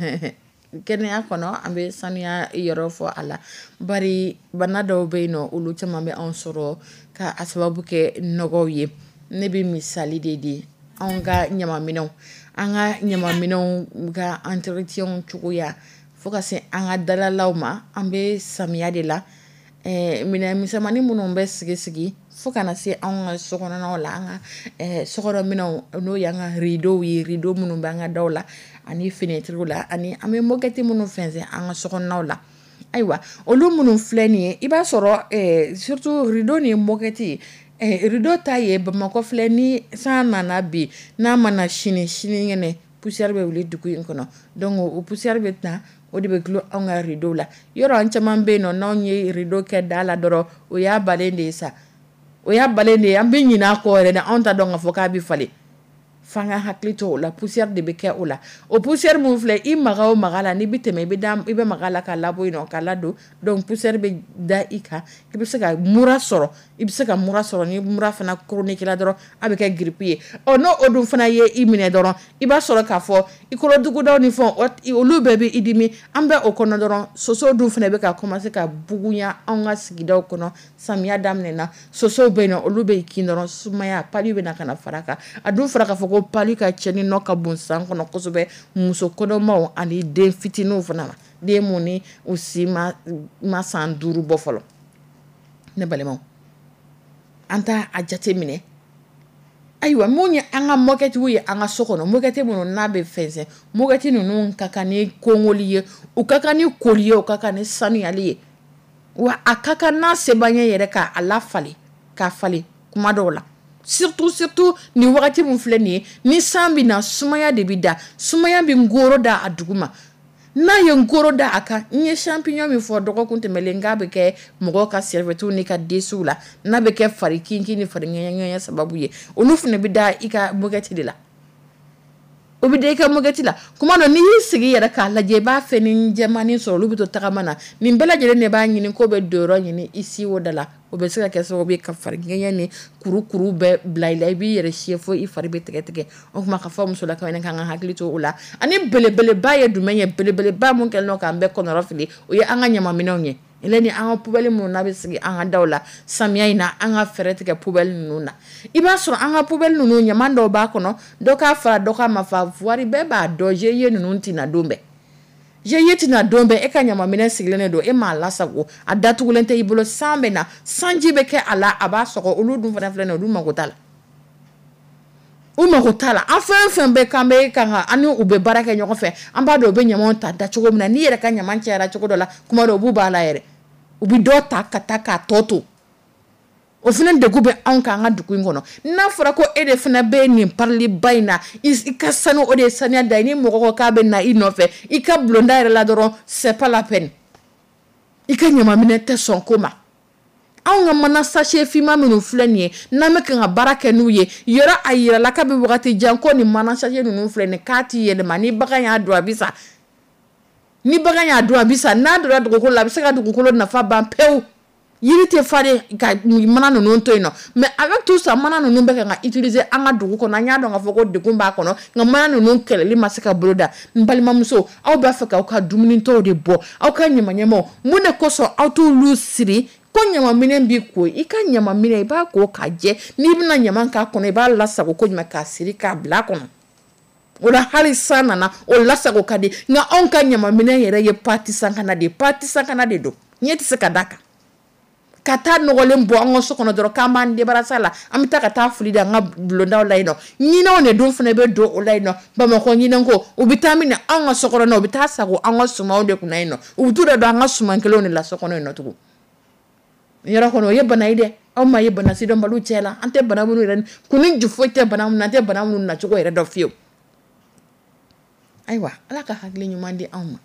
kene akono ambe saniya yorofo ala bari banado beino ulu chama be ansoro ka asababu ke nogo ye ne bi misali dedi anga nyama mino anga nyama mino ga entretien chukuya foka se anga dalalawma ambe samiya de la eh mina misamani muno be sigi sigi foka na se anga sokona na wala anga eh sokoro mino no yanga rideau yi rideau muno banga dawla ani fenêtre la ani ame mogati muno fenze anga sokona na wala aywa olu muno fleni iba soro eh surtout rideau ni mogati eh rideau taye bamako fleni sana na bi na mana shini shini ngene poussière be wuli duku inkono donc o poussière be ta o de be glo anga rideau la yoro anchama be no no nyi rideau ke dala doro o ya balende sa o ya balende ambe nyina ko re na onta donga foka bi fale fanga hakili to o la poussière de be kɛ o la o poussière mun filɛ i maga o maga la ni bi tɛmɛ i bɛ da i bɛ maga la ka labɔ yen nɔ ka ladon donc poussière bɛ da i kan i bɛ se ka mura sɔrɔ i bɛ se ka mura sɔrɔ ni mura fana chronique la dɔrɔn a bɛ kɛ grippe ye ɔ n'o o dun fana ye i minɛ dɔrɔn i b'a sɔrɔ k'a fɔ i kolodugudaw ni fɛn olu bɛɛ bɛ i dimi an bɛ o kɔnɔ dɔrɔn soso dun fana bɛ ka commencer ka bugunya an ka sigidaw kɔnɔ samiya daminɛna sosow bɛ yen nɔ olu bɛ i kin dɔrɔn sumaya pali bɛ na ka na fara kan a dun fɔra k'a fɔ ko pali ka cɛ ni nɔ ka bon san kɔnɔ kosɛbɛ muso kɔnɔmaw ani den fitininw fana ma den mun ni u si ma ma san duuru bɔ fɔlɔ ne balimaw an t'a a jate minɛ ayiwa mun ye an ka mɔkɛtigiw ye an ka so kɔnɔ mɔkɛti minnu n'a bɛ fɛnsɛn mɔkɛti ninnu ka kan ni kongoli ye u ka kan ni koli ye u ka kan ni sanuyali ye wa a ka kan n'a sebanya yɛrɛ k'a lafalen k'a falen kuma dɔw la surtout surtout ni wagati mun filɛ nin ye ni san bɛ na sumaya de bɛ da sumaya bɛ ngoro da a dugu ma n'a ye ngoro da a kan n ye champignon min fɔ dɔgɔkun tɛmɛlen k'a bɛ kɛ mɔgɔw ka serviettes ni ka desiw la n'a bɛ kɛ fari kinkin ni fari ŋɛɲɛ sababu ye olu fana bɛ da i ka mɔkɛti de la o bɛ da i ka mɔkɛti la kuma dɔ n'i y'i sigi yɛrɛ k'a lajɛ i b'a fɛ ni jɛmanin sɔrɔ olu bɛ to tagama na nin bɛɛ lajɛlen de b'a ɲini ko bɛ don yɔrɔ ɲini i si o da la o bɛ se ka kɛ sababu ye ka fari ŋɛɲɛ ni kurukuru bɛɛ bila i la i b'i yɛrɛ siɲɛ fo i fari bɛ tigɛ tigɛ o kuma ka fɔ musolakaw ɲɛna k'an ka hakili to o la ani belebeleba ye jumɛn ye belebeleba mun kɛlen don k'an bɛɛ kɔnɔrɔ fili o ye an ka ɲamaminɛnw ye ele ni an ka poubelle minnu n'a bɛ sigi an ka daw la samiya in na an ka fɛɛrɛ tigɛ poubelle ninnu na i b'a sɔrɔ an ka poubelle ninnu ɲaman dɔw b'a kɔnɔ dɔ k'a fara dɔ k'a ma fa voiri bɛɛ b'a dɔn G I E ninnu tɛna don bɛɛ G I E tɛna don bɛɛ e ka ɲamaminɛ sigilen don e m'a lasago a datugulen tɛ i bolo san bɛ na sanji bɛ kɛ a la a b'a sɔgɔ olu dun fana filɛ nin ye olu mago t'a la u mago t'a la an fɛn fɛn bɛ k'an bɛ kan ka an ni u bɛ baara kɛ ɲɔgɔn fɛ an b'a dɔn u bɛ ɲamanw ta da cogo min na n'i yɛrɛ ka ɲaman cayara cogo dɔ la kuma dɔ u b'u b'a la yɛrɛ u bɛ dɔ ta ka taa k'a tɔ to o fana degun bɛ anw kan an ka dugu in kɔnɔ n'a fɔra ko e de fana bɛ nin pariliba in na i ka sanu o de ye saniya da ye ni mɔgɔ ko k'a bɛ na i nɔfɛ i ka bulonda yɛrɛ la dɔrɔn c'est pas la peine i ka ɲamaminɛ tɛ sɔn ko ma anw ka mana sachet finman minnu filɛ nin ye n'an bɛ kan ka baara kɛ n'u ye yɔrɔ a yirala k'a bɛ wagati jan ko nin mana sachet ninnu filɛ nin ye k'a ti yɛlɛma ni bagan y'a dun a bɛ sa ni bagan y'a dun a bɛ sa n'a donna dugukolo la a bɛ se ka dugukolo nafa ban pewu yiri tɛ falen ka mana ninnu to yen nɔ mais avec tout ça mana ninnu bɛ kan ka utiliser an ka dugu kɔnɔ an y'a dɔn k'a fɔ ko degun b'a kɔnɔ nka mana ninnu kɛlɛli ma se ka boloda n balimamuso aw b'a fɛ k'aw ka dumunitɔw de bɔ aw ka ɲamaɲamaw mun de kosɔn aw t'olu siri ko ɲamaminɛ b'i ko i ka ɲamaminɛ i b'a ko k'a jɛ n'i bɛna ɲaman k'a kɔnɔ i b'a lasago ko ɲuman k'a siri k'a bila a kɔnɔ o la hali san nana o lasago ka di nka anw ka ɲamaminɛ yɛrɛ ye pati sankana de ye pati sankana de don ɲɛ tɛ se ka d'a kan ka taa nɔgɔlen bɔ an ka so kɔnɔ dɔrɔn k'an b'an débarrasser la an bɛ taa ka taa fili da an ka bulondaw la yen nɔ ɲinɛw de dun fana bɛ don o la yen nɔ bamakɔ ɲinɛnko u bɛ taa min na an ka so kɔnɔ u bɛ taa sago an ka sumanw de kunna yen nɔ u bɛ t'u da don an ka suman kelenw de la so kɔnɔ yen nɔ tugun yɔrɔ kɔnɔ o ye bana ye dɛ aw ma ye bana sidɔnbaliw cɛ la an tɛ bana minnu yɛrɛ kunni ju foyi tɛ bana minnu na an tɛ bana minnu nacogo yɛrɛ dɔn fiyewu ayiwa ala ka hakili ɲuman di anw ma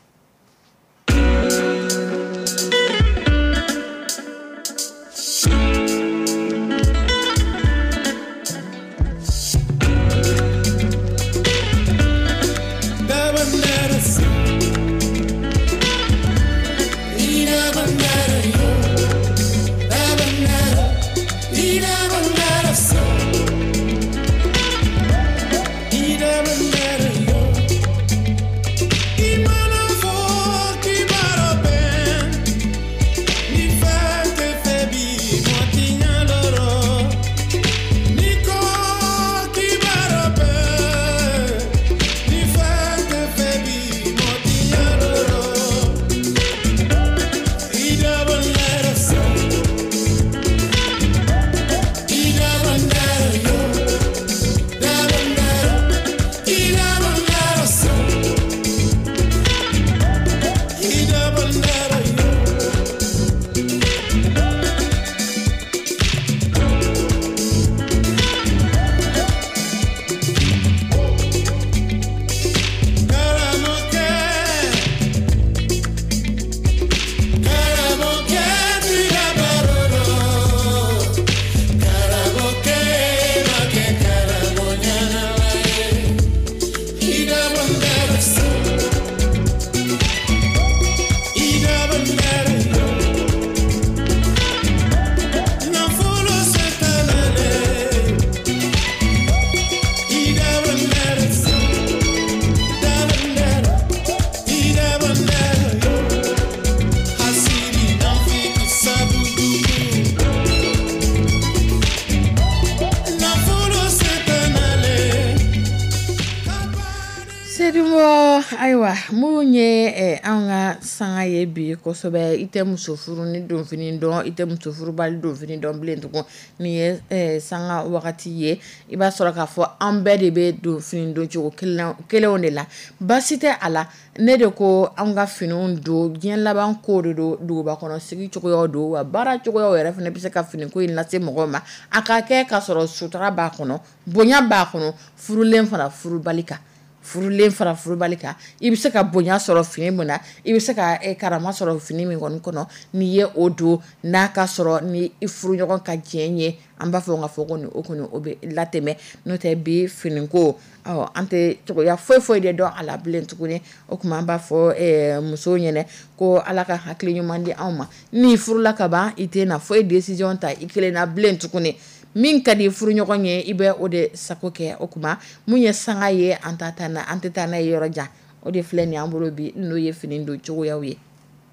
ayiwa mun ye eh, an ka sanga ye bi kosɛbɛ i tɛ muso furu ni donfini dɔn i tɛ muso furu bali donfini dɔn bilen tugun ni ye eh, sanga wagati ye i b'a sɔrɔ k'a fɔ an bɛɛ de bɛ donfini don cogo kelenw de la basi tɛ a la ne de ko an ka finiw don diɲɛ laban ko de don duguba kɔnɔ sigi cogoyaw don wa baara cogoyaw yɛrɛ fana bɛ se ka fini ko in lase mɔgɔw ma a ka kɛ ka sɔrɔ sutura b'a kɔnɔ bonya b'a kɔnɔ furulen fara furubali kan furulen fara furubali kan i bɛ se ka bonya sɔrɔ fini min na i bɛ se ka eh, karama sɔrɔ fini min kɔni kɔnɔ n'i ye o don n'a ka sɔrɔ ni i furuɲɔgɔn ka diɲɛ ye an b'a fɔ ka fɔ ko o kɔni o bɛ latɛmɛ n'o tɛ bi finiko ɔ an tɛ cogoya foyi foyi de dɔn a la bilen tuguni o tuma an b'a fɔ eh, musow ɲɛna ko ala ka hakili ɲuman di anw ma n'i furula ka ban i tɛ na foyi décision ta i kelen na bilen tuguni min ka di furuɲɔgɔn ye i bɛ o de sago kɛ o kuma mun ye sanga ye an t'a ta na an tɛ taa n'a ye yɔrɔ jan o de filɛ nin an bolo bi n'o ye fini don cogoyaw ye.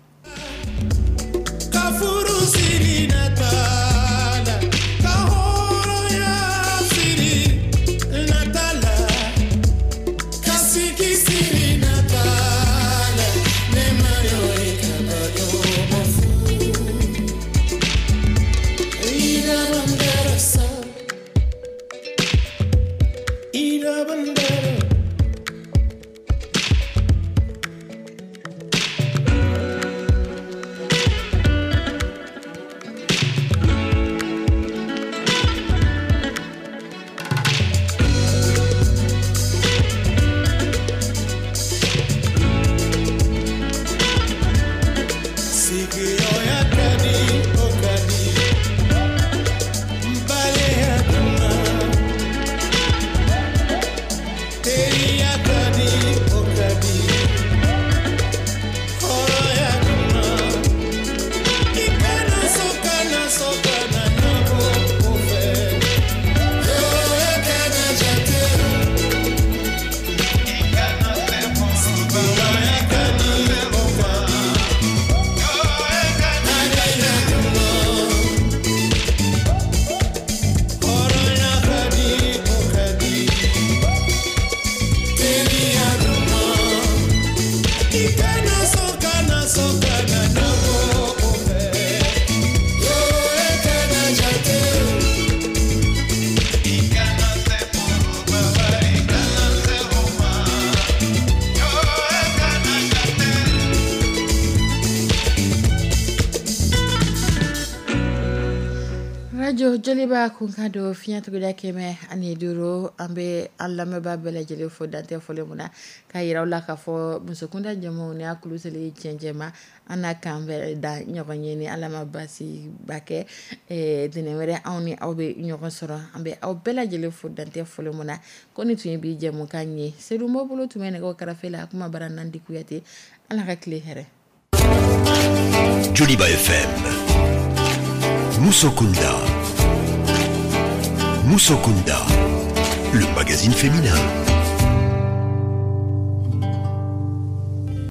Ka furu siri natala ka hɔrɔnya siri natala ka sigi siri natala ne ma yɔrɔ ka ba dɔn fu ira bandera sa ira bandera Joliba kunkado fiɲɛ tuguda kɛmɛ ani duuru an bɛ an lamɛnbaa bɛɛ lajɛlen fo dantɛ fɔlen mun na k'a yira aw la k'a fɔ musokunda jɛmaw ni a kuluseli cɛncɛn ma an n'a kan bɛɛ da ɲɔgɔn ye ni ala ma basiba kɛ dɛnɛn wɛrɛ anw ni aw bɛ ɲɔgɔn sɔrɔ an bɛ aw bɛɛ lajɛlen fo dantɛ fɔlen mun na ko ni tun ye bi jɛmukan ye Seydou Mbow bolo tun bɛ nɛgɛw kɛrɛfɛ la kuma bara Nandi Kuyate ala ka tile hɛrɛ. Joliba F M Musokunda Musokunda, le magazine féminin.